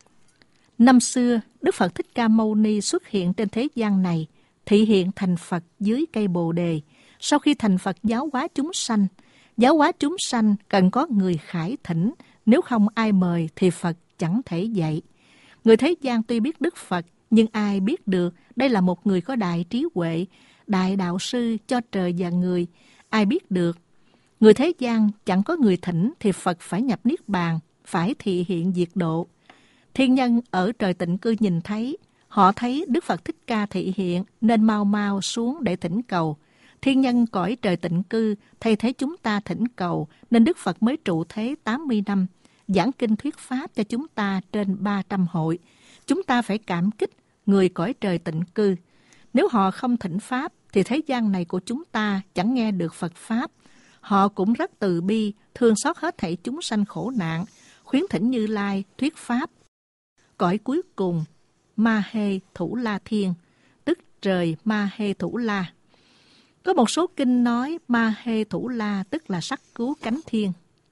Năm xưa, Đức Phật Thích Ca Mâu Ni xuất hiện trên thế gian này, thị hiện thành Phật dưới cây Bồ Đề. Sau khi thành Phật giáo hóa chúng sanh, giáo hóa chúng sanh cần có người khải thỉnh, nếu không ai mời thì Phật chẳng thể dạy. Người thế gian tuy biết Đức Phật, nhưng ai biết được đây là một người có đại trí huệ, đại đạo sư cho trời và người, ai biết được. Người thế gian chẳng có người thỉnh thì Phật phải nhập Niết Bàn, phải thị hiện diệt độ. Thiên nhân ở trời tịnh cư nhìn thấy, họ thấy Đức Phật Thích Ca thị hiện nên mau mau xuống để thỉnh cầu. Thiên nhân cõi trời tịnh cư thay thế chúng ta thỉnh cầu nên Đức Phật mới trụ thế tám mươi năm, giảng kinh thuyết pháp cho chúng ta trên ba trăm hội. Chúng ta phải cảm kích người cõi trời tịnh cư. Nếu họ không thỉnh pháp thì thế gian này của chúng ta chẳng nghe được Phật pháp. Họ cũng rất từ bi, thương xót hết thảy chúng sanh khổ nạn, khuyến thỉnh Như Lai thuyết pháp. Cõi cuối cùng, Ma Hê Thủ La Thiên, tức trời Ma Hê Thủ La. Có một số kinh nói Ma Hê Thủ La tức là sắc cứu cánh thiên.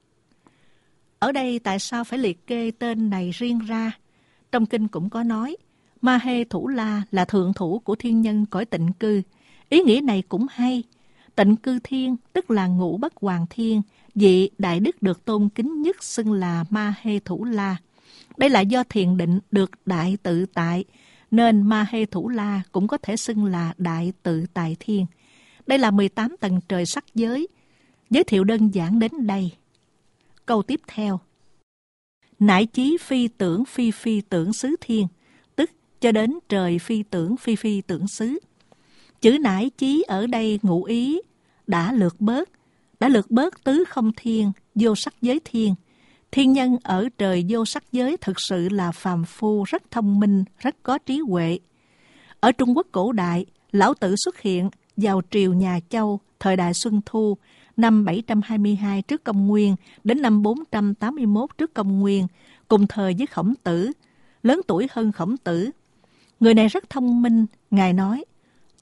Ở đây tại sao phải liệt kê tên này riêng ra? Trong kinh cũng có nói, Ma Hê Thủ La là thượng thủ của thiên nhân cõi tịnh cư. Ý nghĩa này cũng hay. Tịnh cư thiên tức là ngũ bất hoàng thiên, vị đại đức được tôn kính nhất xưng là Ma Hê Thủ La. Đây là do thiền định được đại tự tại, nên Ma Hê Thủ La cũng có thể xưng là đại tự tại thiên. Đây là mười tám tầng trời sắc giới. Giới thiệu đơn giản đến đây. Câu tiếp theo. Nải chí phi tưởng phi phi tưởng xứ thiên, tức cho đến trời phi tưởng phi phi tưởng xứ. Chữ nải chí ở đây ngụ ý đã lược bớt, đã lược bớt tứ không thiên, vô sắc giới thiên. Thiên nhân ở trời vô sắc giới thực sự là phàm phu rất thông minh, rất có trí huệ. Ở Trung Quốc cổ đại, Lão Tử xuất hiện vào triều nhà Châu, thời đại Xuân Thu, năm bảy trăm hai mươi hai trước công nguyên đến năm bốn trăm tám mươi mốt trước công nguyên, cùng thời với Khổng Tử, lớn tuổi hơn Khổng Tử. Người này rất thông minh, Ngài nói,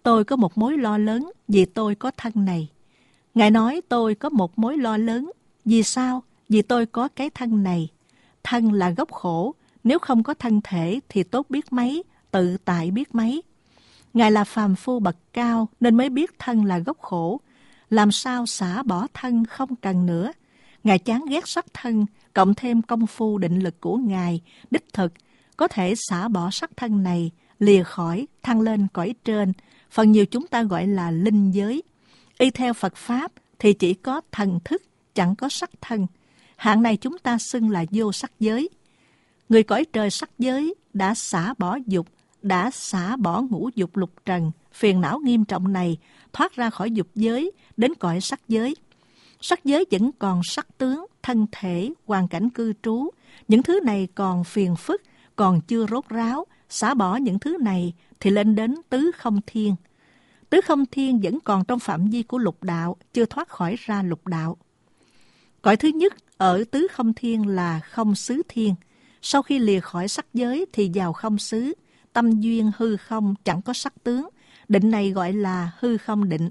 tôi có một mối lo lớn vì tôi có thân này. Ngài nói tôi có một mối lo lớn. Vì sao? Vì tôi có cái thân này. Thân là gốc khổ. Nếu không có thân thể thì tốt biết mấy, tự tại biết mấy. Ngài là phàm phu bậc cao nên mới biết thân là gốc khổ. Làm sao xả bỏ thân không cần nữa. Ngài chán ghét sắc thân, cộng thêm công phu định lực của Ngài, đích thực, có thể xả bỏ sắc thân này, lìa khỏi, thăng lên cõi trên, phần nhiều chúng ta gọi là linh giới. Y theo Phật Pháp thì chỉ có thần thức, chẳng có sắc thân. Hạng này chúng ta xưng là vô sắc giới. Người cõi trời sắc giới đã xả bỏ dục, đã xả bỏ ngũ dục lục trần, phiền não nghiêm trọng này, thoát ra khỏi dục giới, đến cõi sắc giới. Sắc giới vẫn còn sắc tướng, thân thể, hoàn cảnh cư trú. Những thứ này còn phiền phức, còn chưa rốt ráo. Xả bỏ những thứ này thì lên đến tứ không thiên. Tứ không thiên vẫn còn trong phạm vi của lục đạo, chưa thoát khỏi ra lục đạo. Cõi thứ nhất ở tứ không thiên là không xứ thiên. Sau khi lìa khỏi sắc giới thì vào không xứ. Tâm duyên hư không, chẳng có sắc tướng. Định này gọi là hư không định.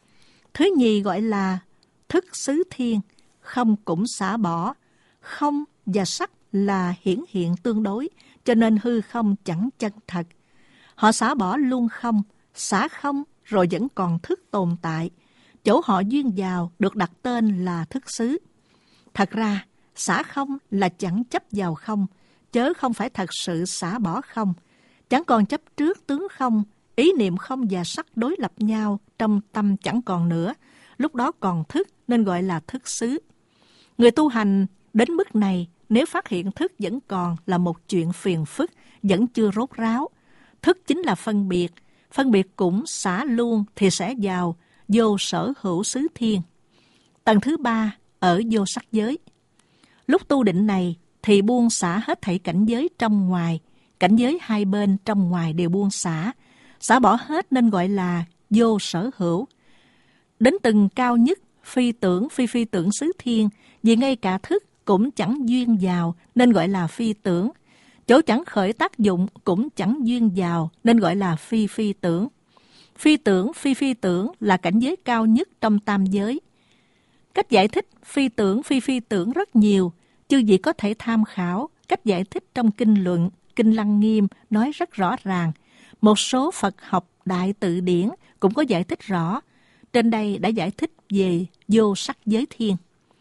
Thứ nhì gọi là thức xứ thiên, không cũng xả bỏ. Không và sắc là hiển hiện tương đối, cho nên hư không chẳng chân thật. Họ xả bỏ luôn không, xả không rồi vẫn còn thức tồn tại. Chỗ họ duyên vào được đặt tên là thức xứ. Thật ra, xả không là chẳng chấp vào không, chớ không phải thật sự xả bỏ không. Chẳng còn chấp trước tướng không, ý niệm không và sắc đối lập nhau, trong tâm chẳng còn nữa. Lúc đó còn thức nên gọi là thức xứ. Người tu hành đến mức này, nếu phát hiện thức vẫn còn là một chuyện phiền phức, vẫn chưa rốt ráo. Thức chính là phân biệt, phân biệt cũng xả luôn thì sẽ vào vô sở hữu xứ thiên. Tầng thứ ba ở vô sắc giới. Lúc tu định này thì buông xả hết thảy cảnh giới trong ngoài, cảnh giới hai bên trong ngoài đều buông xả, xả bỏ hết nên gọi là vô sở hữu. Đến từng cao nhất, phi tưởng, phi phi tưởng xứ thiên, vì ngay cả thức cũng chẳng duyên vào nên gọi là phi tưởng. Chỗ chẳng khởi tác dụng cũng chẳng duyên vào nên gọi là phi phi tưởng. Phi tưởng, phi phi tưởng là cảnh giới cao nhất trong tam giới. Cách giải thích phi tưởng, phi phi tưởng rất nhiều, chư vị có thể tham khảo. Cách giải thích trong Kinh Luận, Kinh Lăng Nghiêm nói rất rõ ràng. Một số Phật học đại tự điển cũng có giải thích rõ. Trên đây đã giải thích về vô sắc giới thiên.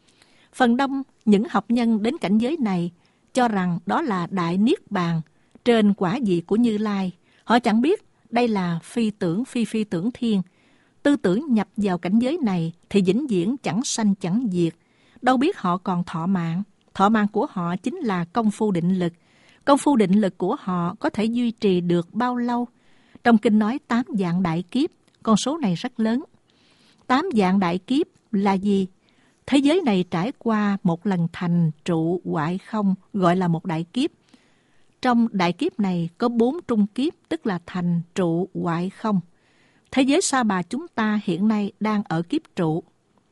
Phần đông những học nhân đến cảnh giới này cho rằng đó là đại niết bàn trên quả vị của Như Lai. Họ chẳng biết đây là phi tưởng, phi phi tưởng thiên. Tư tưởng nhập vào cảnh giới này thì vĩnh viễn chẳng sanh chẳng diệt. Đâu biết họ còn thọ mạng. Thọ mạng của họ chính là công phu định lực. Công phu định lực của họ có thể duy trì được bao lâu? Trong kinh nói tám vạn đại kiếp, con số này rất lớn. Tám vạn đại kiếp là gì? Thế giới này trải qua một lần thành trụ hoại không, gọi là một đại kiếp. Trong đại kiếp này có bốn trung kiếp, tức là thành trụ hoại không. Thế giới Sa Bà chúng ta hiện nay đang ở kiếp trụ.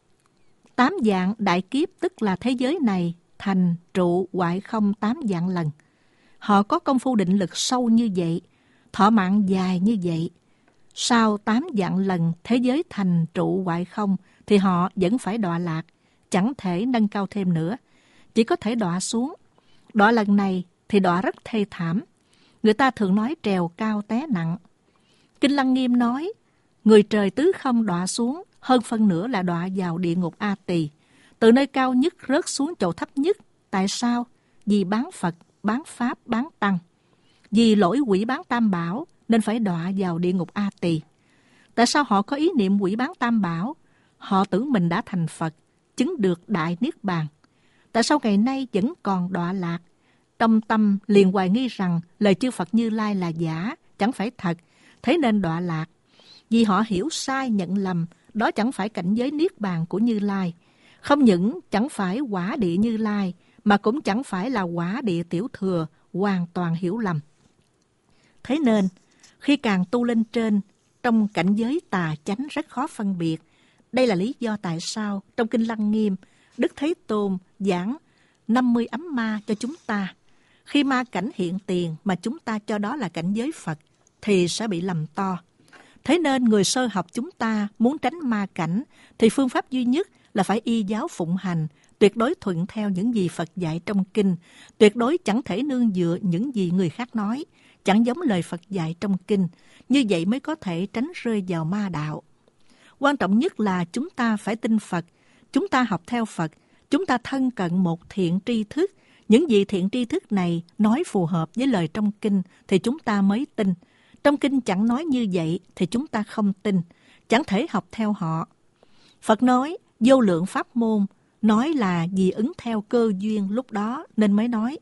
Tám vạn đại kiếp tức là thế giới này thành trụ hoại không tám vạn lần. Họ có công phu định lực sâu như vậy, thọ mạng dài như vậy. Sau tám vạn lần thế giới thành trụ hoại không thì họ vẫn phải đọa lạc, chẳng thể nâng cao thêm nữa, chỉ có thể đọa xuống. Đọa lần này thì đọa rất thê thảm. Người ta thường nói trèo cao té nặng. Kinh Lăng Nghiêm nói, người trời tứ không đọa xuống, hơn phân nửa là đọa vào địa ngục A Tỳ. Từ nơi cao nhất rớt xuống chỗ thấp nhất. Tại sao? Vì bán Phật, bán Pháp, bán Tăng. Vì lỗi quỷ bán Tam Bảo nên phải đọa vào địa ngục A Tỳ. Tại sao họ có ý niệm quỷ bán Tam Bảo? Họ tưởng mình đã thành Phật, chứng được đại niết bàn. Tại sao ngày nay vẫn còn đọa lạc? Trong tâm liền hoài nghi rằng lời chư Phật Như Lai là giả, chẳng phải thật, thế nên đọa lạc. Vì họ hiểu sai nhận lầm, đó chẳng phải cảnh giới niết bàn của Như Lai. Không những chẳng phải quả địa Như Lai, mà cũng chẳng phải là quả địa tiểu thừa, hoàn toàn hiểu lầm. Thế nên, khi càng tu lên trên, trong cảnh giới tà chánh rất khó phân biệt. Đây là lý do tại sao trong Kinh Lăng Nghiêm, Đức Thế Tôn giảng năm mươi ấm ma cho chúng ta. Khi ma cảnh hiện tiền mà chúng ta cho đó là cảnh giới Phật, thì sẽ bị lầm to. Thế nên người sơ học chúng ta muốn tránh ma cảnh thì phương pháp duy nhất là phải y giáo phụng hành, tuyệt đối thuận theo những gì Phật dạy trong kinh, tuyệt đối chẳng thể nương dựa những gì người khác nói, chẳng giống lời Phật dạy trong kinh. Như vậy mới có thể tránh rơi vào ma đạo. Quan trọng nhất là chúng ta phải tin Phật, chúng ta học theo Phật, chúng ta thân cận một thiện tri thức. Những gì thiện tri thức này nói phù hợp với lời trong kinh thì chúng ta mới tin. Trong kinh chẳng nói như vậy thì chúng ta không tin, chẳng thể học theo họ. Phật nói vô lượng pháp môn, nói là vì ứng theo cơ duyên lúc đó nên mới nói.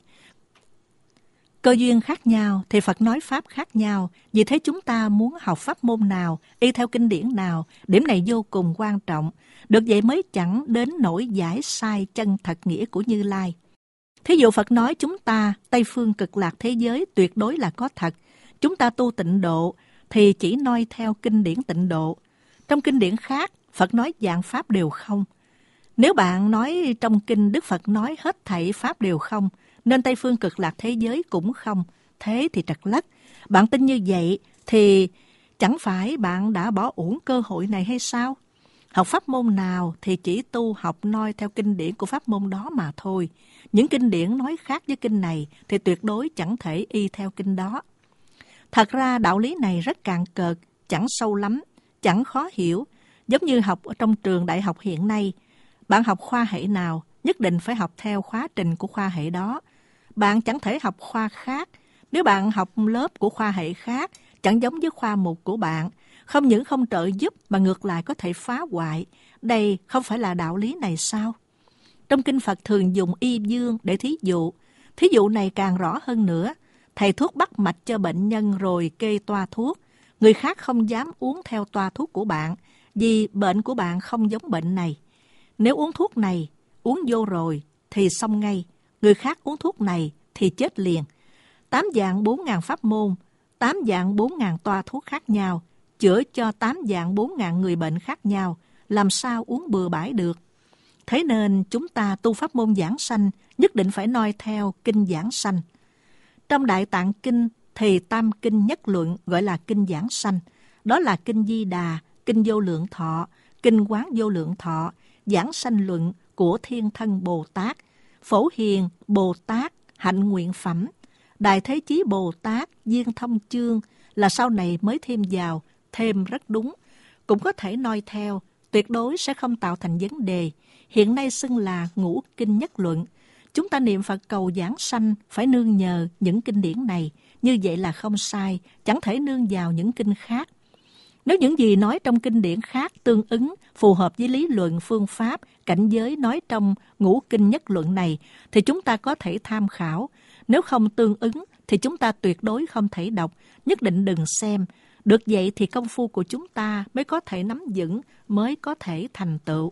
Cơ duyên khác nhau thì Phật nói pháp khác nhau. Vì thế chúng ta muốn học pháp môn nào, y theo kinh điển nào, điểm này vô cùng quan trọng. Được vậy mới chẳng đến nỗi giải sai chân thật nghĩa của Như Lai. Thí dụ Phật nói chúng ta Tây phương cực lạc thế giới tuyệt đối là có thật. Chúng ta tu tịnh độ thì chỉ noi theo kinh điển tịnh độ. Trong kinh điển khác, Phật nói dạng pháp đều không. Nếu bạn nói trong kinh Đức Phật nói hết thảy pháp đều không, nên Tây phương cực lạc thế giới cũng không, thế thì trật lất. Bạn tin như vậy thì chẳng phải bạn đã bỏ uổng cơ hội này hay sao? Học pháp môn nào thì chỉ tu học noi theo kinh điển của pháp môn đó mà thôi. Những kinh điển nói khác với kinh này thì tuyệt đối chẳng thể y theo kinh đó. Thật ra đạo lý này rất cạn cợt, chẳng sâu lắm, chẳng khó hiểu. Giống như học ở trong trường đại học hiện nay, bạn học khoa hệ nào, nhất định phải học theo khóa trình của khoa hệ đó. Bạn chẳng thể học khoa khác. Nếu bạn học lớp của khoa hệ khác, chẳng giống với khoa mục của bạn, không những không trợ giúp mà ngược lại có thể phá hoại. Đây không phải là đạo lý này sao? Trong kinh Phật thường dùng y dương để thí dụ. Thí dụ này càng rõ hơn nữa. Thầy thuốc bắt mạch cho bệnh nhân rồi kê toa thuốc. Người khác không dám uống theo toa thuốc của bạn vì bệnh của bạn không giống bệnh này. Nếu uống thuốc này, uống vô rồi thì xong ngay. Người khác uống thuốc này thì chết liền. Tám dạng bốn ngàn pháp môn, tám dạng bốn ngàn toa thuốc khác nhau, chữa cho tám dạng bốn ngàn người bệnh khác nhau, làm sao uống bừa bãi được. Thế nên chúng ta tu pháp môn giảng sanh nhất định phải noi theo kinh giảng sanh. Trong Đại Tạng Kinh thì tam kinh nhất luận gọi là kinh giảng sanh. Đó là kinh Di Đà, kinh Vô Lượng Thọ, kinh Quán Vô Lượng Thọ, giảng sanh luận của Thiên Thân Bồ Tát, Phổ Hiền Bồ Tát, Hạnh Nguyện Phẩm, Đại Thế Chí Bồ Tát, Duyên Thông Chương là sau này mới thêm vào, thêm rất đúng. Cũng có thể noi theo, tuyệt đối sẽ không tạo thành vấn đề. Hiện nay xưng là ngũ kinh nhất luận. Chúng ta niệm Phật cầu giảng sanh phải nương nhờ những kinh điển này. Như vậy là không sai, chẳng thể nương vào những kinh khác. Nếu những gì nói trong kinh điển khác tương ứng, phù hợp với lý luận, phương pháp, cảnh giới nói trong ngũ kinh nhất luận này, thì chúng ta có thể tham khảo. Nếu không tương ứng, thì chúng ta tuyệt đối không thể đọc, nhất định đừng xem. Được vậy thì công phu của chúng ta mới có thể nắm vững, mới có thể thành tựu.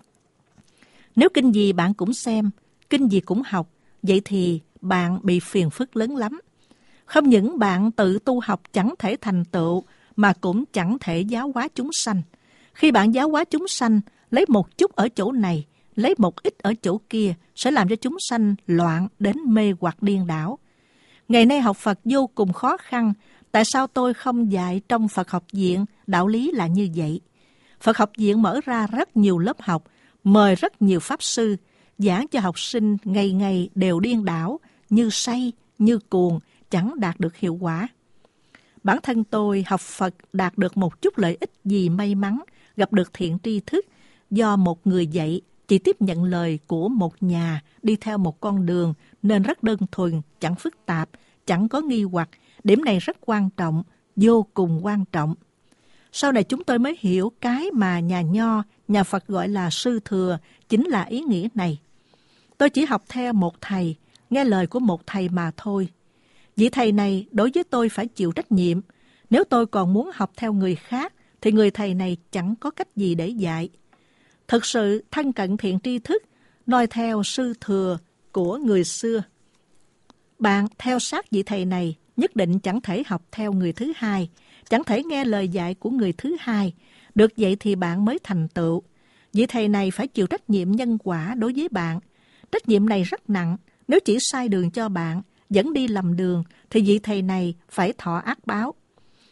Nếu kinh gì bạn cũng xem, kinh gì cũng học, vậy thì bạn bị phiền phức lớn lắm. Không những bạn tự tu học chẳng thể thành tựu, mà cũng chẳng thể giáo hóa chúng sanh. Khi bạn giáo hóa chúng sanh, lấy một chút ở chỗ này, lấy một ít ở chỗ kia, sẽ làm cho chúng sanh loạn đến mê hoặc điên đảo. Ngày nay học Phật vô cùng khó khăn. Tại sao tôi không dạy trong Phật học viện? Đạo lý là như vậy. Phật học viện mở ra rất nhiều lớp học, mời rất nhiều pháp sư, giảng cho học sinh ngày ngày đều điên đảo, như say, như cuồng, chẳng đạt được hiệu quả. Bản thân tôi học Phật đạt được một chút lợi ích vì may mắn, gặp được thiện tri thức, do một người dạy, chỉ tiếp nhận lời của một nhà, đi theo một con đường, nên rất đơn thuần, chẳng phức tạp, chẳng có nghi hoặc. Điểm này rất quan trọng, vô cùng quan trọng. Sau này chúng tôi mới hiểu cái mà nhà Nho, nhà Phật gọi là sư thừa, chính là ý nghĩa này. Tôi chỉ học theo một thầy, nghe lời của một thầy mà thôi. Vị thầy này đối với tôi phải chịu trách nhiệm. Nếu tôi còn muốn học theo người khác, thì người thầy này chẳng có cách gì để dạy. Thực sự thân cận thiện tri thức, noi theo sư thừa của người xưa. Bạn theo sát vị thầy này, nhất định chẳng thể học theo người thứ hai, chẳng thể nghe lời dạy của người thứ hai. Được vậy thì bạn mới thành tựu. Vị thầy này phải chịu trách nhiệm nhân quả đối với bạn. Trách nhiệm này rất nặng. Nếu chỉ sai đường cho bạn, dẫn đi lầm đường, thì vị thầy này phải thọ ác báo.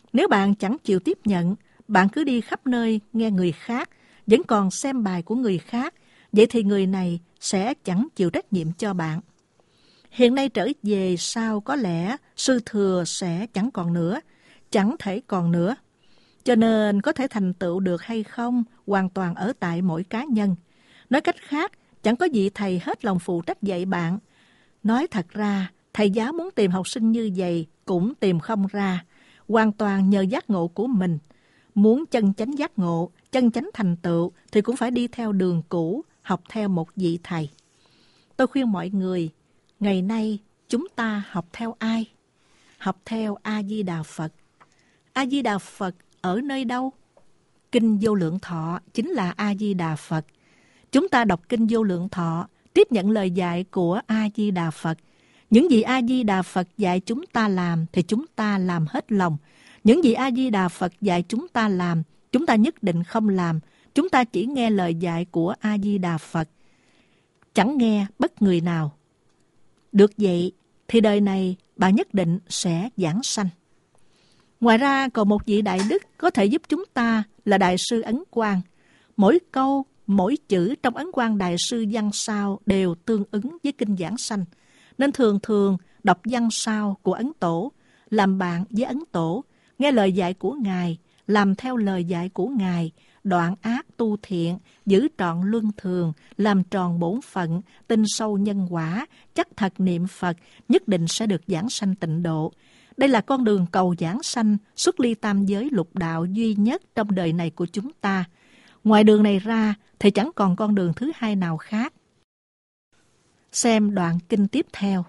Nếu bạn chẳng chịu tiếp nhận, bạn cứ đi khắp nơi nghe người khác, vẫn còn xem bài của người khác, vậy thì người này sẽ chẳng chịu trách nhiệm cho bạn. Hiện nay trở về sau có lẽ sư thừa sẽ chẳng còn nữa, chẳng thể còn nữa. Cho nên có thể thành tựu được hay không hoàn toàn ở tại mỗi cá nhân. Nói cách khác, chẳng có vị thầy hết lòng phụ trách dạy bạn. Nói thật ra, thầy giáo muốn tìm học sinh như vậy cũng tìm không ra, hoàn toàn nhờ giác ngộ của mình. Muốn chân chánh giác ngộ, chân chánh thành tựu thì cũng phải đi theo đường cũ, học theo một vị thầy. Tôi khuyên mọi người, ngày nay chúng ta học theo ai? Học theo A-di-đà Phật. A-di-đà Phật ở nơi đâu? Kinh Vô Lượng Thọ chính là A-di-đà Phật. Chúng ta đọc Kinh Vô Lượng Thọ, tiếp nhận lời dạy của A-di-đà Phật. Những gì A-di-đà Phật dạy chúng ta làm thì chúng ta làm hết lòng. Những gì A-di-đà Phật dạy chúng ta làm, chúng ta nhất định không làm. Chúng ta chỉ nghe lời dạy của A-di-đà Phật, chẳng nghe bất người nào. Được vậy thì đời này bạn nhất định sẽ giảng sanh. Ngoài ra còn một vị đại đức có thể giúp chúng ta là Đại sư Ấn Quang. Mỗi câu, mỗi chữ trong Ấn Quang Đại sư văn sao đều tương ứng với kinh giảng sanh. Nên thường thường đọc văn sao của Ấn Tổ, làm bạn với Ấn Tổ, nghe lời dạy của Ngài, làm theo lời dạy của Ngài, đoạn ác tu thiện, giữ trọn luân thường, làm tròn bổn phận, tin sâu nhân quả, chắc thật niệm Phật, nhất định sẽ được giảng sanh tịnh độ. Đây là con đường cầu giảng sanh, xuất ly tam giới lục đạo duy nhất trong đời này của chúng ta. Ngoài đường này ra thì chẳng còn con đường thứ hai nào khác. Xem đoạn kinh tiếp theo.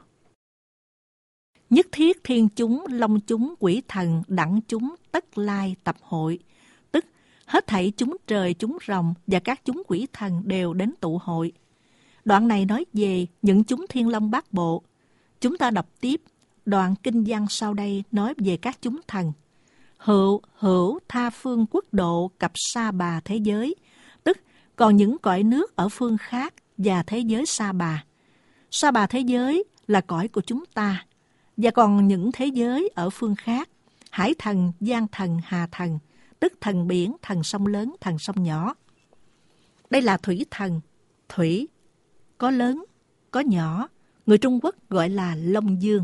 Nhất thiết thiên chúng, long chúng, quỷ thần, đẳng chúng, tất lai tập hội. Tức hết thảy chúng trời, chúng rồng và các chúng quỷ thần đều đến tụ hội. Đoạn này nói về những chúng thiên long bát bộ. Chúng ta đọc tiếp. Đoạn kinh văn sau đây nói về các chúng thần. Hữu, hữu, tha phương quốc độ cập sa bà thế giới. Tức còn những cõi nước ở phương khác và thế giới sa bà. Sa bà thế giới là cõi của chúng ta. Và còn những thế giới ở phương khác. Hải thần, giang thần, hà thần. Tức thần biển, thần sông lớn, thần sông nhỏ. Đây là thủy thần. Thủy có lớn, có nhỏ. Người Trung Quốc gọi là Long Dương.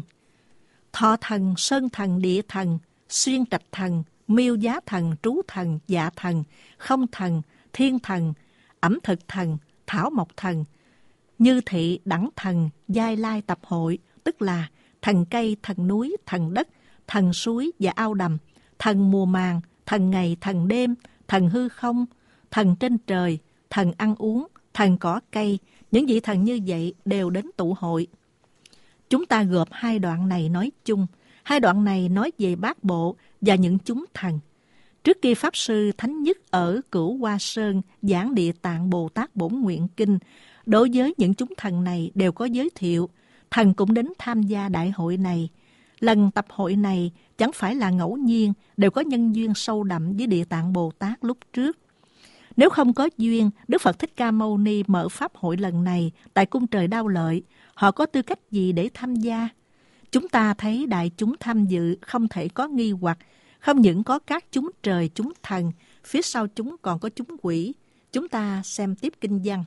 Thọ thần, sơn thần, địa thần, xuyên trạch thần, miêu giá thần, trú thần, dạ thần, không thần, thiên thần, ẩm thực thần, thảo mộc thần, như thị, đẳng thần, giai lai tập hội, tức là thần cây, thần núi, thần đất, thần suối và ao đầm, thần mùa màng, thần ngày, thần đêm, thần hư không, thần trên trời, thần ăn uống, thần cỏ cây. Những vị thần như vậy đều đến tụ hội. Chúng ta gộp hai đoạn này nói chung. Hai đoạn này nói về bát bộ và những chúng thần. Trước khi Pháp Sư Thánh Nhất ở Cửu Hoa Sơn giảng Địa Tạng Bồ Tát Bổn Nguyện Kinh, đối với những chúng thần này đều có giới thiệu. Thần cũng đến tham gia đại hội này. Lần tập hội này chẳng phải là ngẫu nhiên, đều có nhân duyên sâu đậm với Địa Tạng Bồ Tát lúc trước. Nếu không có duyên, Đức Phật Thích Ca Mâu Ni mở Pháp hội lần này tại cung trời Đao Lợi, họ có tư cách gì để tham gia? Chúng ta thấy đại chúng tham dự không thể có nghi hoặc, không những có các chúng trời, chúng thần, phía sau chúng còn có chúng quỷ. Chúng ta xem tiếp kinh văn.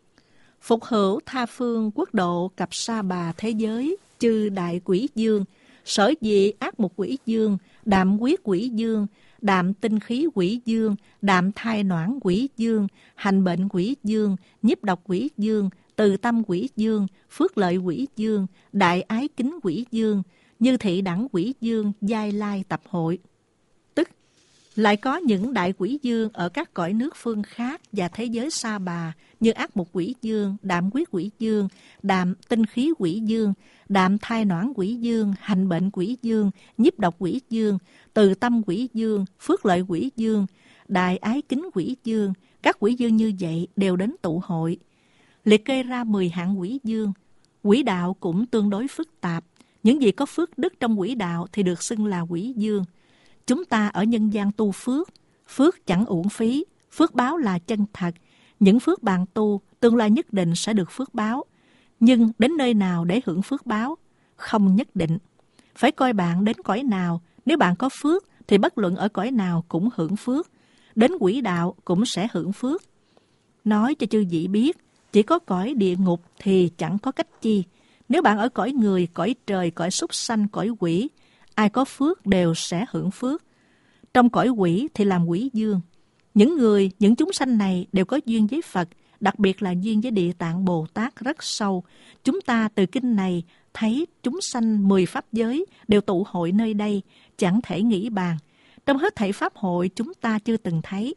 Phục hữu tha phương quốc độ cập sa bà thế giới, chư đại quỷ dương, sở dị ác mục quỷ dương, đạm quyết quỷ dương, đạm tinh khí quỷ dương, đạm thai noãn quỷ dương, hành bệnh quỷ dương, nhiếp độc quỷ dương, từ tâm quỷ dương, phước lợi quỷ dương, đại ái kính quỷ dương, như thị đẳng quỷ dương, giai lai tập hội. Tức lại có những đại quỷ dương ở các cõi nước phương khác và thế giới sa bà như ác mục quỷ dương, đạm quyết quỷ dương, đạm tinh khí quỷ dương, đạm thai noãn quỷ dương, hành bệnh quỷ dương, nhiếp độc quỷ dương, từ tâm quỷ dương, phước lợi quỷ dương, đại ái kính quỷ dương. Các quỷ dương như vậy đều đến tụ hội. Liệt kê ra mười hạng quỷ dương. Quỷ đạo cũng tương đối phức tạp. Những gì có phước đức trong quỷ đạo thì được xưng là quỷ dương. Chúng ta ở nhân gian tu phước, phước chẳng uổng phí, phước báo là chân thật. Những phước bạn tu tương lai nhất định sẽ được phước báo. Nhưng đến nơi nào để hưởng phước báo? Không nhất định. Phải coi bạn đến cõi nào. Nếu bạn có phước thì bất luận ở cõi nào cũng hưởng phước, đến quỷ đạo cũng sẽ hưởng phước. Nói cho chư vị biết, chỉ có cõi địa ngục thì chẳng có cách chi. Nếu bạn ở cõi người, cõi trời, cõi súc sanh, cõi quỷ, ai có phước đều sẽ hưởng phước. Trong cõi quỷ thì làm quỷ dương. Những người, những chúng sanh này đều có duyên với Phật, đặc biệt là duyên với Địa Tạng Bồ Tát rất sâu. Chúng ta từ kinh này thấy chúng sanh mười pháp giới đều tụ hội nơi đây, chẳng thể nghĩ bàn. Trong hết thảy pháp hội chúng ta chưa từng thấy.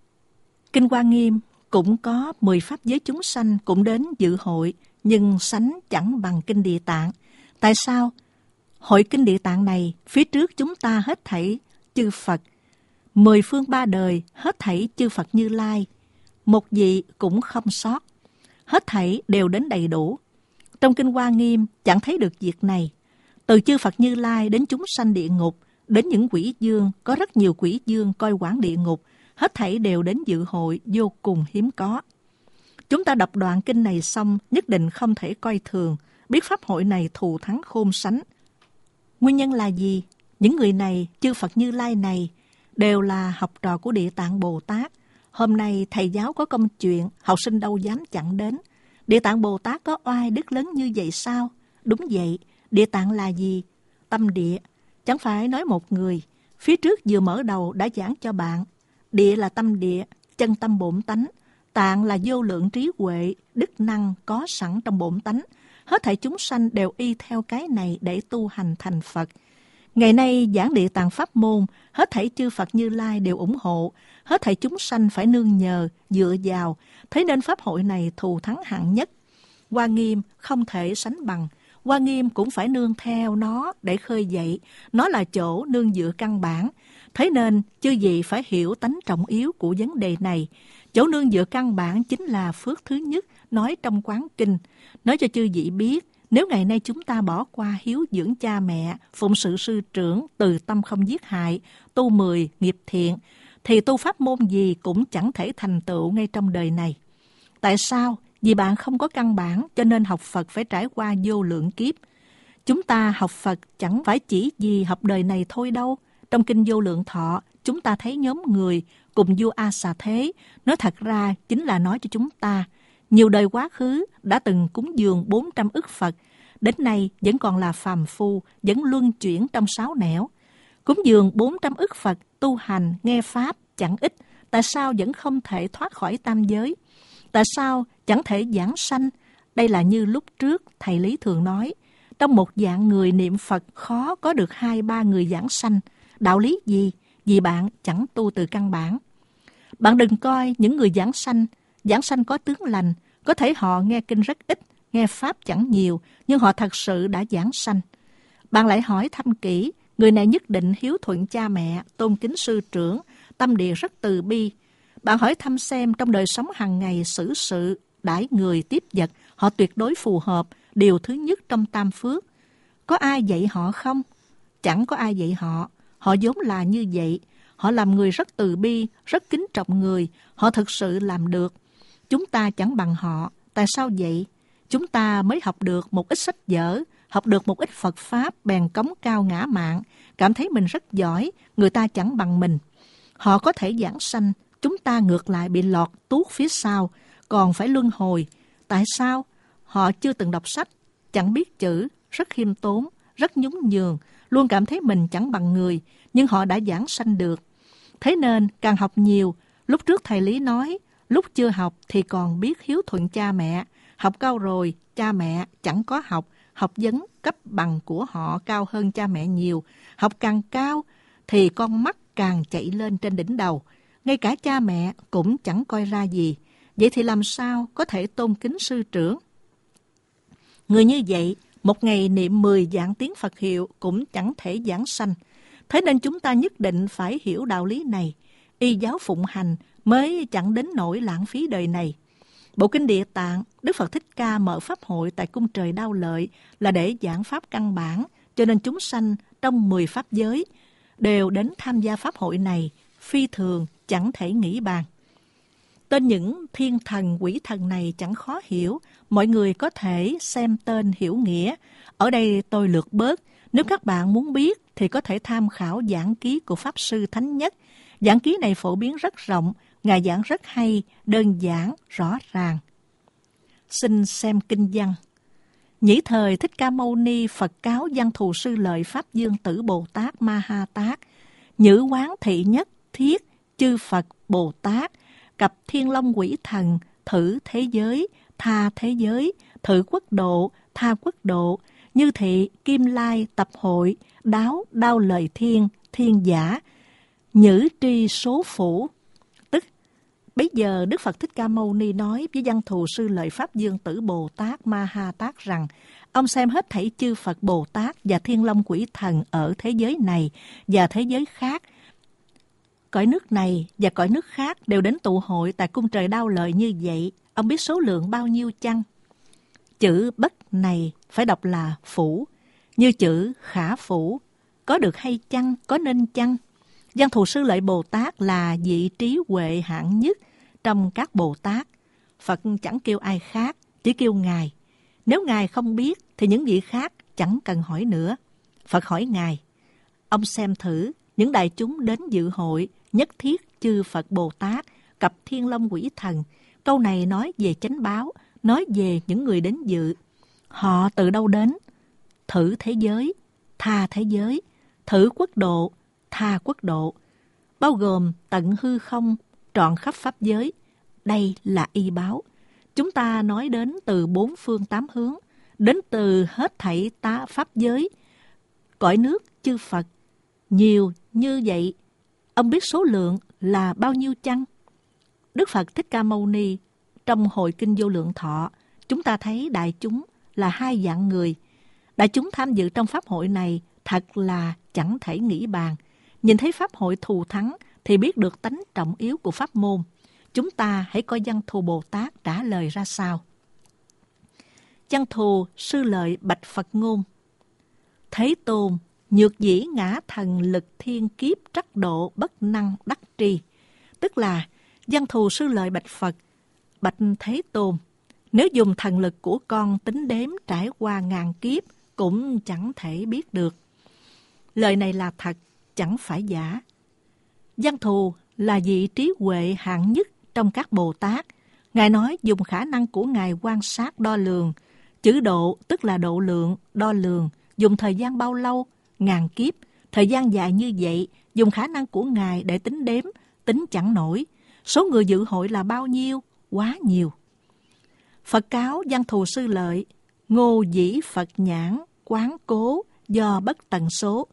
Kinh Hoa Nghiêm cũng có mười pháp giới chúng sanh cũng đến dự hội, nhưng sánh chẳng bằng Kinh Địa Tạng. Tại sao? Hội Kinh Địa Tạng này, phía trước chúng ta hết thảy chư Phật, mười phương ba đời, hết thảy chư Phật Như Lai, một vị cũng không sót, hết thảy đều đến đầy đủ. Trong Kinh Hoa Nghiêm chẳng thấy được việc này. Từ chư Phật Như Lai đến chúng sanh địa ngục, đến những quỷ dương, có rất nhiều quỷ dương coi quản địa ngục, hết thảy đều đến dự hội, vô cùng hiếm có. Chúng ta đọc đoạn kinh này xong, nhất định không thể coi thường, biết pháp hội này thù thắng khôn sánh. Nguyên nhân là gì? Những người này, chư Phật Như Lai này, đều là học trò của Địa Tạng Bồ Tát. Hôm nay thầy giáo có công chuyện, học sinh đâu dám chẳng đến. Địa Tạng Bồ Tát có oai đức lớn như vậy sao? Đúng vậy, Địa Tạng là gì? Tâm địa. Chẳng phải nói một người, phía trước vừa mở đầu đã giảng cho bạn. Địa là tâm địa, chân tâm bổn tánh. Tạng là vô lượng trí huệ, đức năng có sẵn trong bổn tánh. Hết thảy chúng sanh đều y theo cái này để tu hành thành Phật. Ngày nay giảng Địa Tạng pháp môn, hết thảy chư Phật Như Lai đều ủng hộ, hết thảy chúng sanh phải nương nhờ, dựa vào, thế nên pháp hội này thù thắng hạng nhất. Hoa Nghiêm không thể sánh bằng, Hoa Nghiêm cũng phải nương theo nó để khơi dậy, nó là chỗ nương dựa căn bản. Thế nên chư vị phải hiểu tánh trọng yếu của vấn đề này. Chỗ nương dựa căn bản chính là phước thứ nhất nói trong Quán Kinh, nói cho chư vị biết. Nếu ngày nay chúng ta bỏ qua hiếu dưỡng cha mẹ, phụng sự sư trưởng, từ tâm không giết hại, tu mười nghiệp thiện, thì tu pháp môn gì cũng chẳng thể thành tựu ngay trong đời này. Tại sao? Vì bạn không có căn bản, cho nên học Phật phải trải qua vô lượng kiếp. Chúng ta học Phật chẳng phải chỉ vì học đời này thôi đâu. Trong Kinh Vô Lượng Thọ, chúng ta thấy nhóm người cùng vua A Xà Thế, nói thật ra chính là nói cho chúng ta, nhiều đời quá khứ đã từng cúng dường bốn trăm ức Phật, đến nay vẫn còn là phàm phu, vẫn luân chuyển trong sáu nẻo. Cúng dường bốn trăm ức Phật, tu hành, nghe Pháp chẳng ít, tại sao vẫn không thể thoát khỏi tam giới? Tại sao chẳng thể giảng sanh? Đây là như lúc trước thầy Lý thường nói, trong một dạng người niệm Phật khó có được hai ba người giảng sanh. Đạo lý gì? Vì bạn chẳng tu từ căn bản. Bạn đừng coi những người giảng sanh, giảng sanh có tướng lành, có thể họ nghe kinh rất ít, nghe Pháp chẳng nhiều, nhưng họ thật sự đã giảng sanh. Bạn lại hỏi thăm kỹ, người này nhất định hiếu thuận cha mẹ, tôn kính sư trưởng, tâm địa rất từ bi. Bạn hỏi thăm xem trong đời sống hàng ngày xử sự, đãi người tiếp vật, họ tuyệt đối phù hợp, điều thứ nhất trong tam phước. Có ai dạy họ không? Chẳng có ai dạy họ. Họ vốn là như vậy. Họ làm người rất từ bi, rất kính trọng người. Họ thực sự làm được. Chúng ta chẳng bằng họ. Tại sao vậy? Chúng ta mới học được một ít sách vở, học được một ít Phật Pháp, bèn cống cao ngã mạn, cảm thấy mình rất giỏi, người ta chẳng bằng mình. Họ có thể giảng sanh, chúng ta ngược lại bị lọt tuốt phía sau, còn phải luân hồi. Tại sao? Họ chưa từng đọc sách, chẳng biết chữ, rất khiêm tốn, rất nhún nhường, luôn cảm thấy mình chẳng bằng người, nhưng họ đã giảng sanh được. Thế nên càng học nhiều, lúc trước thầy Lý nói, lúc chưa học thì còn biết hiếu thuận cha mẹ, học cao rồi, cha mẹ chẳng có học, học vấn cấp bằng của họ cao hơn cha mẹ nhiều. Học càng cao thì con mắt càng chạy lên trên đỉnh đầu, ngay cả cha mẹ cũng chẳng coi ra gì. Vậy thì làm sao có thể tôn kính sư trưởng? Người như vậy, một ngày niệm mười vạn tiếng Phật hiệu cũng chẳng thể giảng sanh. Thế nên chúng ta nhất định phải hiểu đạo lý này, y giáo phụng hành mới chẳng đến nỗi lãng phí đời này. Bộ Kinh Địa Tạng, Đức Phật Thích Ca mở pháp hội tại cung trời Đao Lợi là để giảng pháp căn bản, cho nên chúng sanh trong mười pháp giới đều đến tham gia pháp hội này, phi thường chẳng thể nghĩ bàn. Tên những thiên thần, quỷ thần này chẳng khó hiểu, mọi người có thể xem tên hiểu nghĩa. Ở đây tôi lược bớt, Nếu các bạn muốn biết thì có thể tham khảo giảng ký của Pháp Sư Thánh Nhất. Giảng ký này phổ biến rất rộng, Ngài giảng rất hay, đơn giản, rõ ràng. Xin xem kinh văn. Nhĩ thời Thích Ca Mâu Ni Phật cáo Văn Thù Sư Lợi Pháp Dương Tử Bồ Tát Ma Ha Tát, nhữ quán thị nhất thiết chư Phật Bồ Tát, cặp thiên long quỷ thần, thử thế giới, tha thế giới, thử quốc độ, tha quốc độ, như thị, kim lai, tập hội, đáo, đao lời thiên, thiên giả, nhữ tri số phủ. Tức, bây giờ Đức Phật Thích Ca Mâu Ni nói với Văn Thù Sư Lợi Pháp Dương Tử Bồ Tát Ma Ha Tát rằng, ông xem hết thảy chư Phật Bồ Tát và thiên long quỷ thần ở thế giới này và thế giới khác, cõi nước này và cõi nước khác đều đến tụ hội tại cung trời Đao Lợi như vậy. Ông biết số lượng bao nhiêu chăng? Chữ bất này phải đọc là phủ, như chữ khả phủ. Có được hay chăng? Có nên chăng? Văn Thù Sư Lợi Bồ Tát là vị trí huệ hạng nhất trong các Bồ Tát. Phật chẳng kêu ai khác, chỉ kêu Ngài. Nếu Ngài không biết thì những vị khác chẳng cần hỏi nữa. Phật hỏi Ngài, ông xem thử những đại chúng đến dự hội, nhất thiết chư Phật Bồ Tát, cặp thiên long quỷ thần. Câu này nói về chánh báo, nói về những người đến dự. Họ từ đâu đến? Thử thế giới, tha thế giới, thử quốc độ, tha quốc độ, bao gồm tận hư không, trọn khắp pháp giới. Đây là y báo. Chúng ta nói đến từ bốn phương tám hướng, đến từ hết thảy tá pháp giới, cõi nước chư Phật. Nhiều như vậy, ông biết số lượng là bao nhiêu chăng? Đức Phật Thích Ca Mâu Ni trong Hội Kinh Vô Lượng Thọ, chúng ta thấy đại chúng là hai dạng người. Đại chúng tham dự trong pháp hội này thật là chẳng thể nghĩ bàn. Nhìn thấy pháp hội thù thắng thì biết được tánh trọng yếu của pháp môn. Chúng ta hãy coi Văn Thù Bồ Tát trả lời ra sao. Văn Thù Sư Lợi bạch Phật ngôn: Thế Tôn, nhược dĩ ngã thần lực thiên kiếp trắc độ bất năng đắc tri. Tức là Văn Thù Sư Lợi bạch Phật: Bạch Thế Tôn, nếu dùng thần lực của con tính đếm trải qua ngàn kiếp cũng chẳng thể biết được. Lời này là thật, chẳng phải giả. Văn Thù là vị trí huệ hạng nhất trong các Bồ Tát. Ngài nói dùng khả năng của Ngài quan sát đo lường. Chữ độ tức là độ lượng, đo lường. Dùng thời gian bao lâu? Ngàn kiếp. Thời gian dài như vậy, dùng khả năng của Ngài để tính đếm, tính chẳng nổi. Số người dự hội là bao nhiêu? Quá nhiều. Phật cáo Văn Thù Sư Lợi: Ngô dĩ Phật nhãn, quán cố, do bất tận số.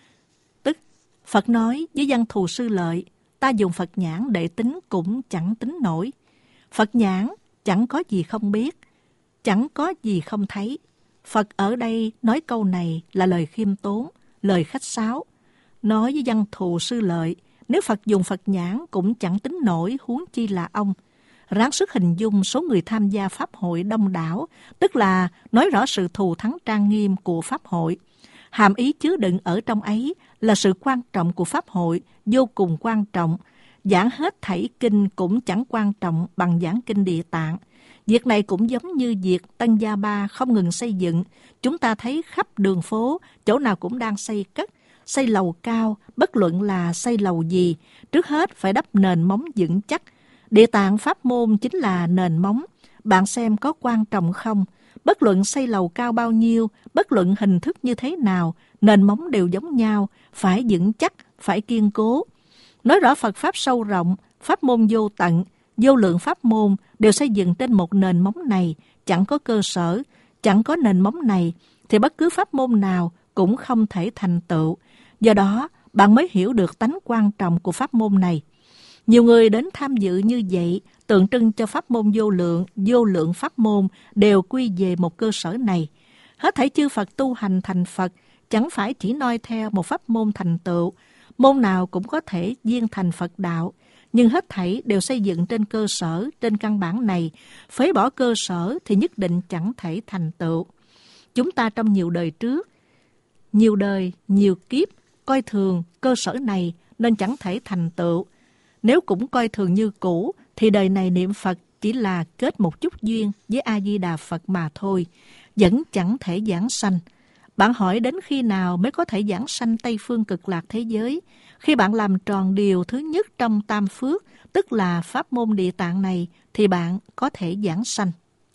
Tức, Phật nói với Văn Thù Sư Lợi, ta dùng Phật nhãn để tính cũng chẳng tính nổi. Phật nhãn chẳng có gì không biết, chẳng có gì không thấy. Phật ở đây nói câu này là lời khiêm tốn, lời khách sáo. Nói với Văn Thù Sư Lợi, nếu Phật dùng Phật nhãn cũng chẳng tính nổi, huống chi là ông. Ráng sức hình dung số người tham gia pháp hội đông đảo, tức là nói rõ sự thù thắng trang nghiêm của pháp hội. Hàm ý chứa đựng ở trong ấy là sự quan trọng của pháp hội, vô cùng quan trọng. Giảng hết thảy kinh cũng chẳng quan trọng bằng giảng kinh Địa Tạng. Việc này cũng giống như việc Tân Gia Ba không ngừng xây dựng. Chúng ta thấy khắp đường phố, chỗ nào cũng đang xây cất, xây lầu cao, bất luận là xây lầu gì, trước hết phải đắp nền móng vững chắc. Địa Tạng pháp môn chính là nền móng. Bạn xem có quan trọng không? Bất luận xây lầu cao bao nhiêu, bất luận hình thức như thế nào, nền móng đều giống nhau, phải vững chắc, phải kiên cố. Nói rõ Phật Pháp sâu rộng, pháp môn vô tận, vô lượng pháp môn đều xây dựng trên một nền móng này, chẳng có cơ sở, chẳng có nền móng này, thì bất cứ pháp môn nào cũng không thể thành tựu. Do đó, bạn mới hiểu được tánh quan trọng của pháp môn này. Nhiều người đến tham dự như vậy, tượng trưng cho pháp môn vô lượng, vô lượng pháp môn đều quy về một cơ sở này. Hết thảy chư Phật tu hành thành Phật, chẳng phải chỉ noi theo một pháp môn thành tựu. Môn nào cũng có thể viên thành Phật đạo, nhưng hết thảy đều xây dựng trên cơ sở, trên căn bản này. Phế bỏ cơ sở thì nhất định chẳng thể thành tựu. Chúng ta trong nhiều đời trước, nhiều đời, nhiều kiếp, coi thường cơ sở này nên chẳng thể thành tựu. Nếu cũng coi thường như cũ, thì đời này niệm Phật chỉ là kết một chút duyên với A-di-đà Phật mà thôi, vẫn chẳng thể giảng sanh. Bạn hỏi đến khi nào mới có thể giảng sanh Tây Phương Cực Lạc thế giới? Khi bạn làm tròn điều thứ nhất trong tam phước, tức là pháp môn Địa Tạng này, thì bạn có thể giảng sanh.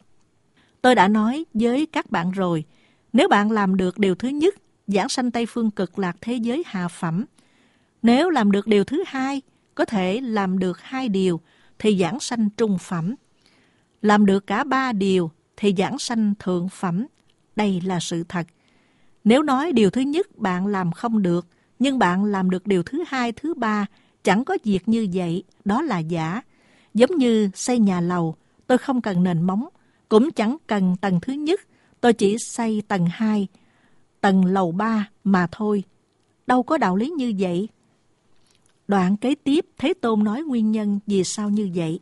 Tôi đã nói với các bạn rồi, nếu bạn làm được điều thứ nhất, giảng sanh Tây Phương Cực Lạc thế giới hạ phẩm. Nếu làm được điều thứ hai, có thể làm được hai điều, thì giảng sanh trung phẩm. Làm được cả ba điều, thì giảng sanh thượng phẩm. Đây là sự thật. Nếu nói điều thứ nhất bạn làm không được, nhưng bạn làm được điều thứ hai, thứ ba, chẳng có việc như vậy, đó là giả. Giống như xây nhà lầu, tôi không cần nền móng, cũng chẳng cần tầng thứ nhất, tôi chỉ xây tầng hai, tầng lầu ba mà thôi. Đâu có đạo lý như vậy. Đoạn kế tiếp, Thế Tôn nói nguyên nhân vì sao như vậy.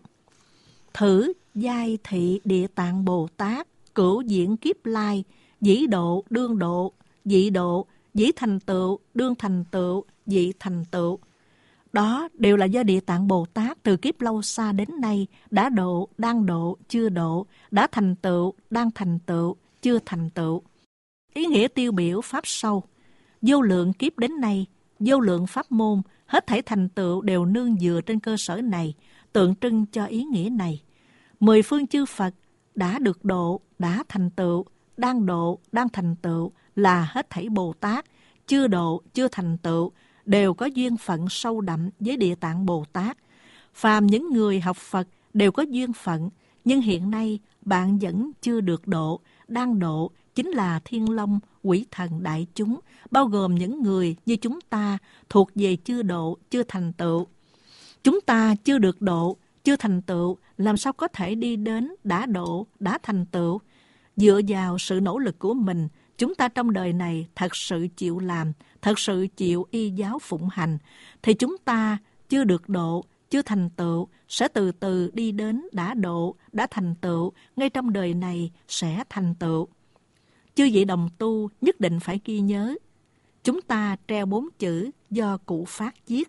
Thử giai thị Địa Tạng Bồ Tát, cửu diễn kiếp lai, dĩ độ, đương độ, dị độ, dĩ thành tựu, đương thành tựu, dị thành tựu. Đó đều là do Địa Tạng Bồ Tát từ kiếp lâu xa đến nay đã độ, đang độ, chưa độ, đã thành tựu, đang thành tựu, chưa thành tựu. Ý nghĩa tiêu biểu pháp sau. Vô lượng kiếp đến nay, vô lượng pháp môn, hết thảy thành tựu đều nương dựa trên cơ sở này, tượng trưng cho ý nghĩa này. Mười phương chư Phật đã được độ, đã thành tựu, đang độ, đang thành tựu là hết thảy Bồ Tát, chưa độ, chưa thành tựu, đều có duyên phận sâu đậm với Địa Tạng Bồ Tát. Phàm những người học Phật đều có duyên phận, nhưng hiện nay bạn vẫn chưa được độ, đang độ, chính là thiên long, quỷ thần đại chúng, bao gồm những người như chúng ta thuộc về chưa độ, chưa thành tựu. Chúng ta chưa được độ, chưa thành tựu, làm sao có thể đi đến đã độ, đã thành tựu? Dựa vào sự nỗ lực của mình, chúng ta trong đời này thật sự chịu làm, thật sự chịu y giáo phụng hành, thì chúng ta chưa được độ, chưa thành tựu, sẽ từ từ đi đến đã độ, đã thành tựu, ngay trong đời này sẽ thành tựu. Chư vị đồng tu nhất định phải ghi nhớ. Chúng ta treo bốn chữ do Cụ Phát viết.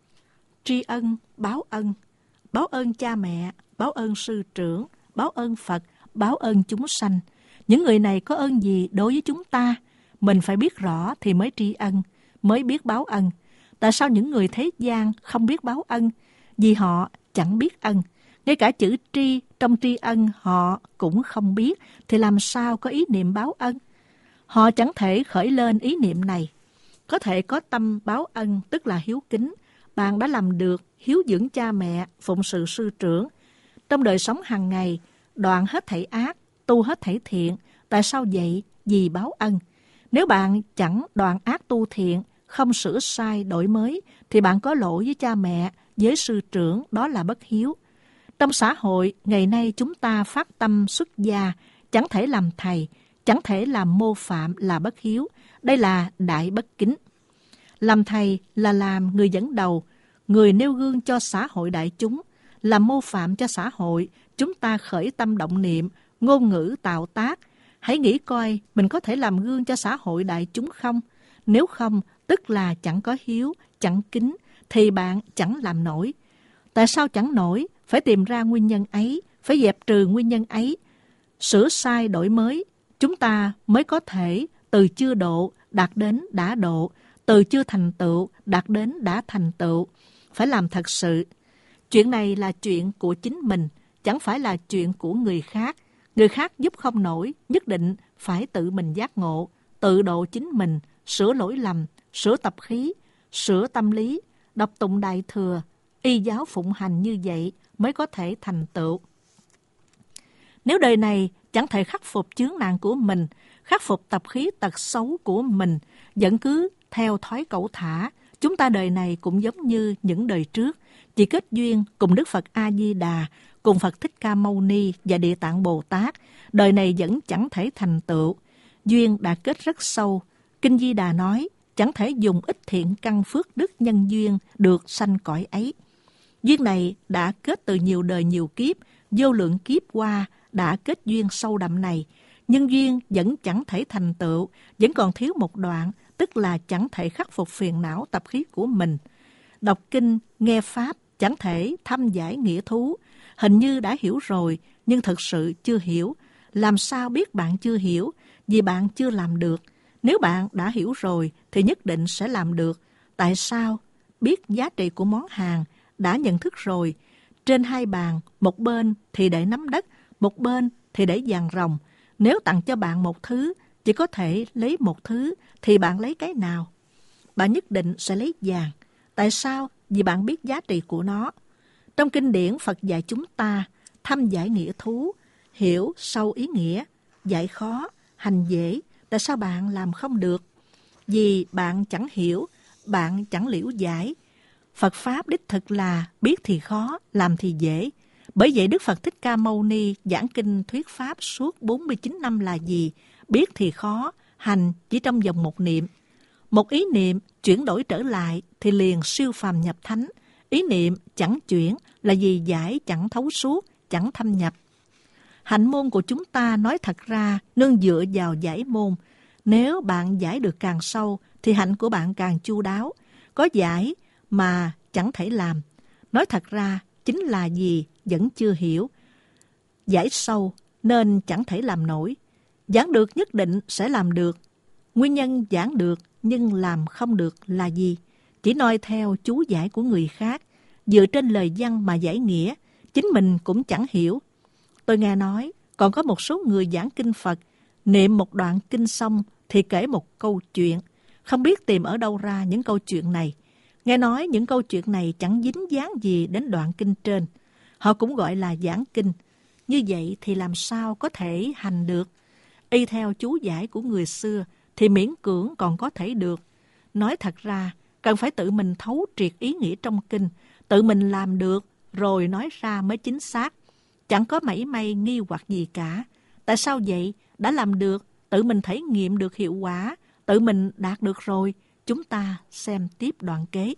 Tri ân, báo ân. Báo ơn cha mẹ, báo ơn sư trưởng, báo ơn Phật, báo ơn chúng sanh. Những người này có ơn gì đối với chúng ta? Mình phải biết rõ thì mới tri ân, mới biết báo ân. Tại sao những người thế gian không biết báo ân? Vì họ chẳng biết ân. Ngay cả chữ tri trong tri ân họ cũng không biết, thì làm sao có ý niệm báo ân? Họ chẳng thể khởi lên ý niệm này. Có thể có tâm báo ân, tức là hiếu kính. Bạn đã làm được hiếu dưỡng cha mẹ, phụng sự sư trưởng. Trong đời sống hàng ngày, đoạn hết thảy ác, tu hết thảy thiện. Tại sao vậy? Vì báo ân. Nếu bạn chẳng đoạn ác tu thiện, không sửa sai đổi mới, thì bạn có lỗi với cha mẹ, với sư trưởng, đó là bất hiếu. Trong xã hội, ngày nay chúng ta phát tâm xuất gia, chẳng thể làm thầy, chẳng thể làm mô phạm là bất hiếu. Đây là đại bất kính. Làm thầy là làm người dẫn đầu, người nêu gương cho xã hội đại chúng. Làm mô phạm cho xã hội, chúng ta khởi tâm động niệm, ngôn ngữ tạo tác. Hãy nghĩ coi mình có thể làm gương cho xã hội đại chúng không? Nếu không, tức là chẳng có hiếu, chẳng kính, thì bạn chẳng làm nổi. Tại sao chẳng nổi? Phải tìm ra nguyên nhân ấy, phải dẹp trừ nguyên nhân ấy. Sửa sai đổi mới, chúng ta mới có thể từ chưa độ đạt đến đã độ, từ chưa thành tựu đạt đến đã thành tựu. Phải làm thật sự. Chuyện này là chuyện của chính mình, chẳng phải là chuyện của người khác. Người khác giúp không nổi, nhất định phải tự mình giác ngộ, tự độ chính mình, sửa lỗi lầm, sửa tập khí, sửa tâm lý, đọc tụng đại thừa, y giáo phụng hành như vậy mới có thể thành tựu. Nếu đời này chẳng thể khắc phục chướng nạn của mình, khắc phục tập khí tật xấu của mình, vẫn cứ theo thói cẩu thả, chúng ta đời này cũng giống như những đời trước, chỉ kết duyên cùng Đức Phật A-di-đà, cùng Phật Thích Ca Mâu Ni và Địa Tạng Bồ Tát, đời này vẫn chẳng thể thành tựu. Duyên đã kết rất sâu. Kinh Di Đà nói, chẳng thể dùng ít thiện căn phước đức nhân duyên được sanh cõi ấy. Duyên này đã kết từ nhiều đời nhiều kiếp, vô lượng kiếp qua đã kết duyên sâu đậm này. Nhưng duyên vẫn chẳng thể thành tựu, vẫn còn thiếu một đoạn, tức là chẳng thể khắc phục phiền não tập khí của mình. Đọc kinh, nghe Pháp, chẳng thể thăm giải nghĩa thú. Hình như đã hiểu rồi, nhưng thực sự chưa hiểu. Làm sao biết bạn chưa hiểu? Vì bạn chưa làm được. Nếu bạn đã hiểu rồi thì nhất định sẽ làm được. Tại sao? Biết giá trị của món hàng, đã nhận thức rồi. Trên hai bàn, một bên thì để nắm đất, một bên thì để vàng ròng. Nếu tặng cho bạn một thứ, chỉ có thể lấy một thứ, thì bạn lấy cái nào? Bạn nhất định sẽ lấy vàng. Tại sao? Vì bạn biết giá trị của nó. Trong kinh điển, Phật dạy chúng ta thăm giải nghĩa thú, hiểu sâu ý nghĩa, dạy khó, hành dễ. Tại sao bạn làm không được? Vì bạn chẳng hiểu, bạn chẳng liễu giải. Phật Pháp đích thực là biết thì khó, làm thì dễ. Bởi vậy Đức Phật Thích Ca Mâu Ni giảng kinh thuyết Pháp suốt bốn mươi chín năm là gì? Biết thì khó, hành chỉ trong vòng một niệm. Một ý niệm chuyển đổi trở lại thì liền siêu phàm nhập thánh. Ý niệm chẳng chuyển là vì giải chẳng thấu suốt, chẳng thâm nhập. Hạnh môn của chúng ta nói thật ra nương dựa vào giải môn. Nếu bạn giải được càng sâu thì hạnh của bạn càng chu đáo. Có giải mà chẳng thể làm. Nói thật ra chính là gì vẫn chưa hiểu. Giải sâu nên chẳng thể làm nổi. Giảng được nhất định sẽ làm được. Nguyên nhân giảng được nhưng làm không được là gì? Chỉ noi theo chú giải của người khác, dựa trên lời văn mà giải nghĩa, chính mình cũng chẳng hiểu. Tôi nghe nói, còn có một số người giảng kinh Phật, niệm một đoạn kinh xong thì kể một câu chuyện. Không biết tìm ở đâu ra những câu chuyện này. Nghe nói những câu chuyện này chẳng dính dáng gì đến đoạn kinh trên. Họ cũng gọi là giảng kinh. Như vậy thì làm sao có thể hành được? Y theo chú giải của người xưa thì miễn cưỡng còn có thể được. Nói thật ra, cần phải tự mình thấu triệt ý nghĩa trong kinh, tự mình làm được, rồi nói ra mới chính xác. Chẳng có mảy may nghi hoặc gì cả. Tại sao vậy? Đã làm được, tự mình thể nghiệm được hiệu quả, tự mình đạt được rồi. Chúng ta xem tiếp đoạn kế.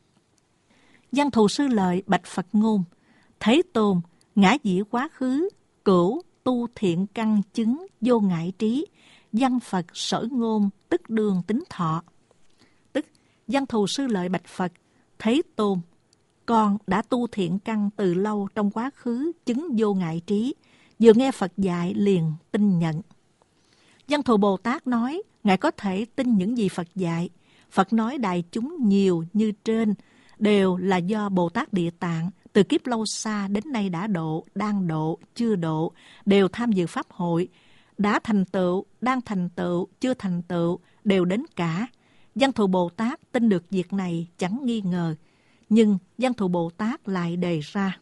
Văn Thù Sư Lợi bạch Phật ngôn: Thế Tôn, ngã dĩ quá khứ, cửu tu thiện căn chứng vô ngại trí, văn Phật sở ngôn tức đường tính thọ. Tức, Văn Thù Sư Lợi bạch Phật: Thế Tôn, con đã tu thiện căn từ lâu trong quá khứ chứng vô ngại trí, vừa nghe Phật dạy liền tin nhận. Văn Thù Bồ Tát nói, Ngài có thể tin những gì Phật dạy. Phật nói đại chúng nhiều như trên, đều là do Bồ Tát Địa Tạng từ kiếp lâu xa đến nay đã độ, đang độ, chưa độ, đều tham dự Pháp hội, đã thành tựu, đang thành tựu, chưa thành tựu, đều đến cả. Văn Thù Bồ Tát tin được việc này chẳng nghi ngờ. Nhưng Văn Thù Bồ Tát lại đề ra: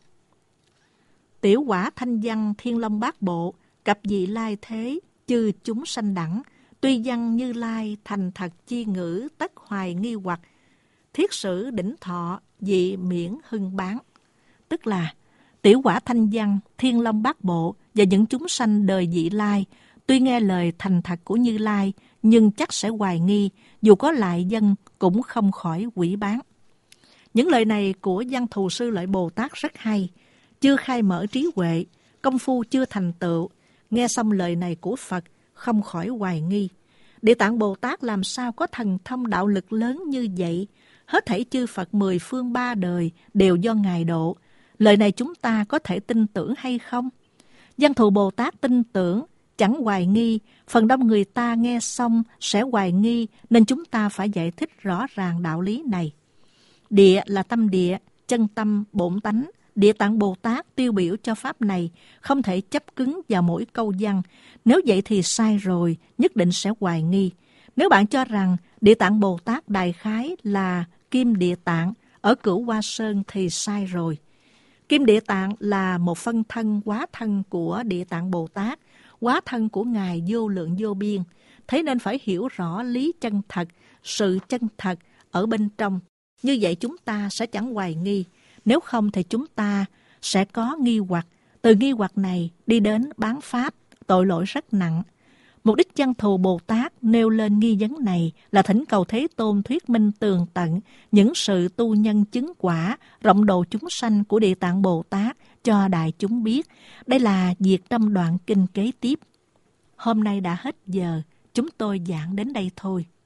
Tiểu quả thanh văn Thiên Long Bát Bộ, cập dị lai thế, chư chúng sanh đẳng, tuy văn Như Lai thành thật chi ngữ, tất hoài nghi hoặc, thiết sử đỉnh thọ, dị miễn hưng bán. Tức là tiểu quả thanh văn Thiên Long Bát Bộ và những chúng sanh đời dị lai, tuy nghe lời thành thật của Như Lai, nhưng chắc sẽ hoài nghi, dù có lại dân cũng không khỏi hủy bán. Những lời này của Văn Thù Sư Lợi Bồ Tát rất hay. Chưa khai mở trí huệ, công phu chưa thành tựu, nghe xong lời này của Phật, không khỏi hoài nghi. Địa Tạng Bồ Tát làm sao có thần thông đạo lực lớn như vậy? Hết thảy chư Phật mười phương ba đời đều do Ngài độ. Lời này chúng ta có thể tin tưởng hay không? Văn Thù Bồ Tát tin tưởng, chẳng hoài nghi. Phần đông người ta nghe xong sẽ hoài nghi, nên chúng ta phải giải thích rõ ràng đạo lý này. Địa là tâm địa, chân tâm, bổn tánh. Địa Tạng Bồ Tát tiêu biểu cho pháp này, không thể chấp cứng vào mỗi câu văn. Nếu vậy thì sai rồi, nhất định sẽ hoài nghi. Nếu bạn cho rằng Địa Tạng Bồ Tát đại khái là Kim Địa Tạng ở Cửu Hoa Sơn thì sai rồi. Kim Địa Tạng là một phân thân hóa thân của Địa Tạng Bồ Tát, hóa thân của Ngài vô lượng vô biên. Thế nên phải hiểu rõ lý chân thật, sự chân thật ở bên trong. Như vậy chúng ta sẽ chẳng hoài nghi. Nếu không thì chúng ta sẽ có nghi hoặc. Từ nghi hoặc này đi đến bán pháp, tội lỗi rất nặng. Mục đích Văn Thù Bồ Tát nêu lên nghi vấn này là thỉnh cầu Thế Tôn thuyết minh tường tận những sự tu nhân chứng quả, rộng độ chúng sanh của Địa Tạng Bồ Tát cho đại chúng biết. Đây là việc trong đoạn kinh kế tiếp. Hôm nay đã hết giờ, chúng tôi giảng đến đây thôi.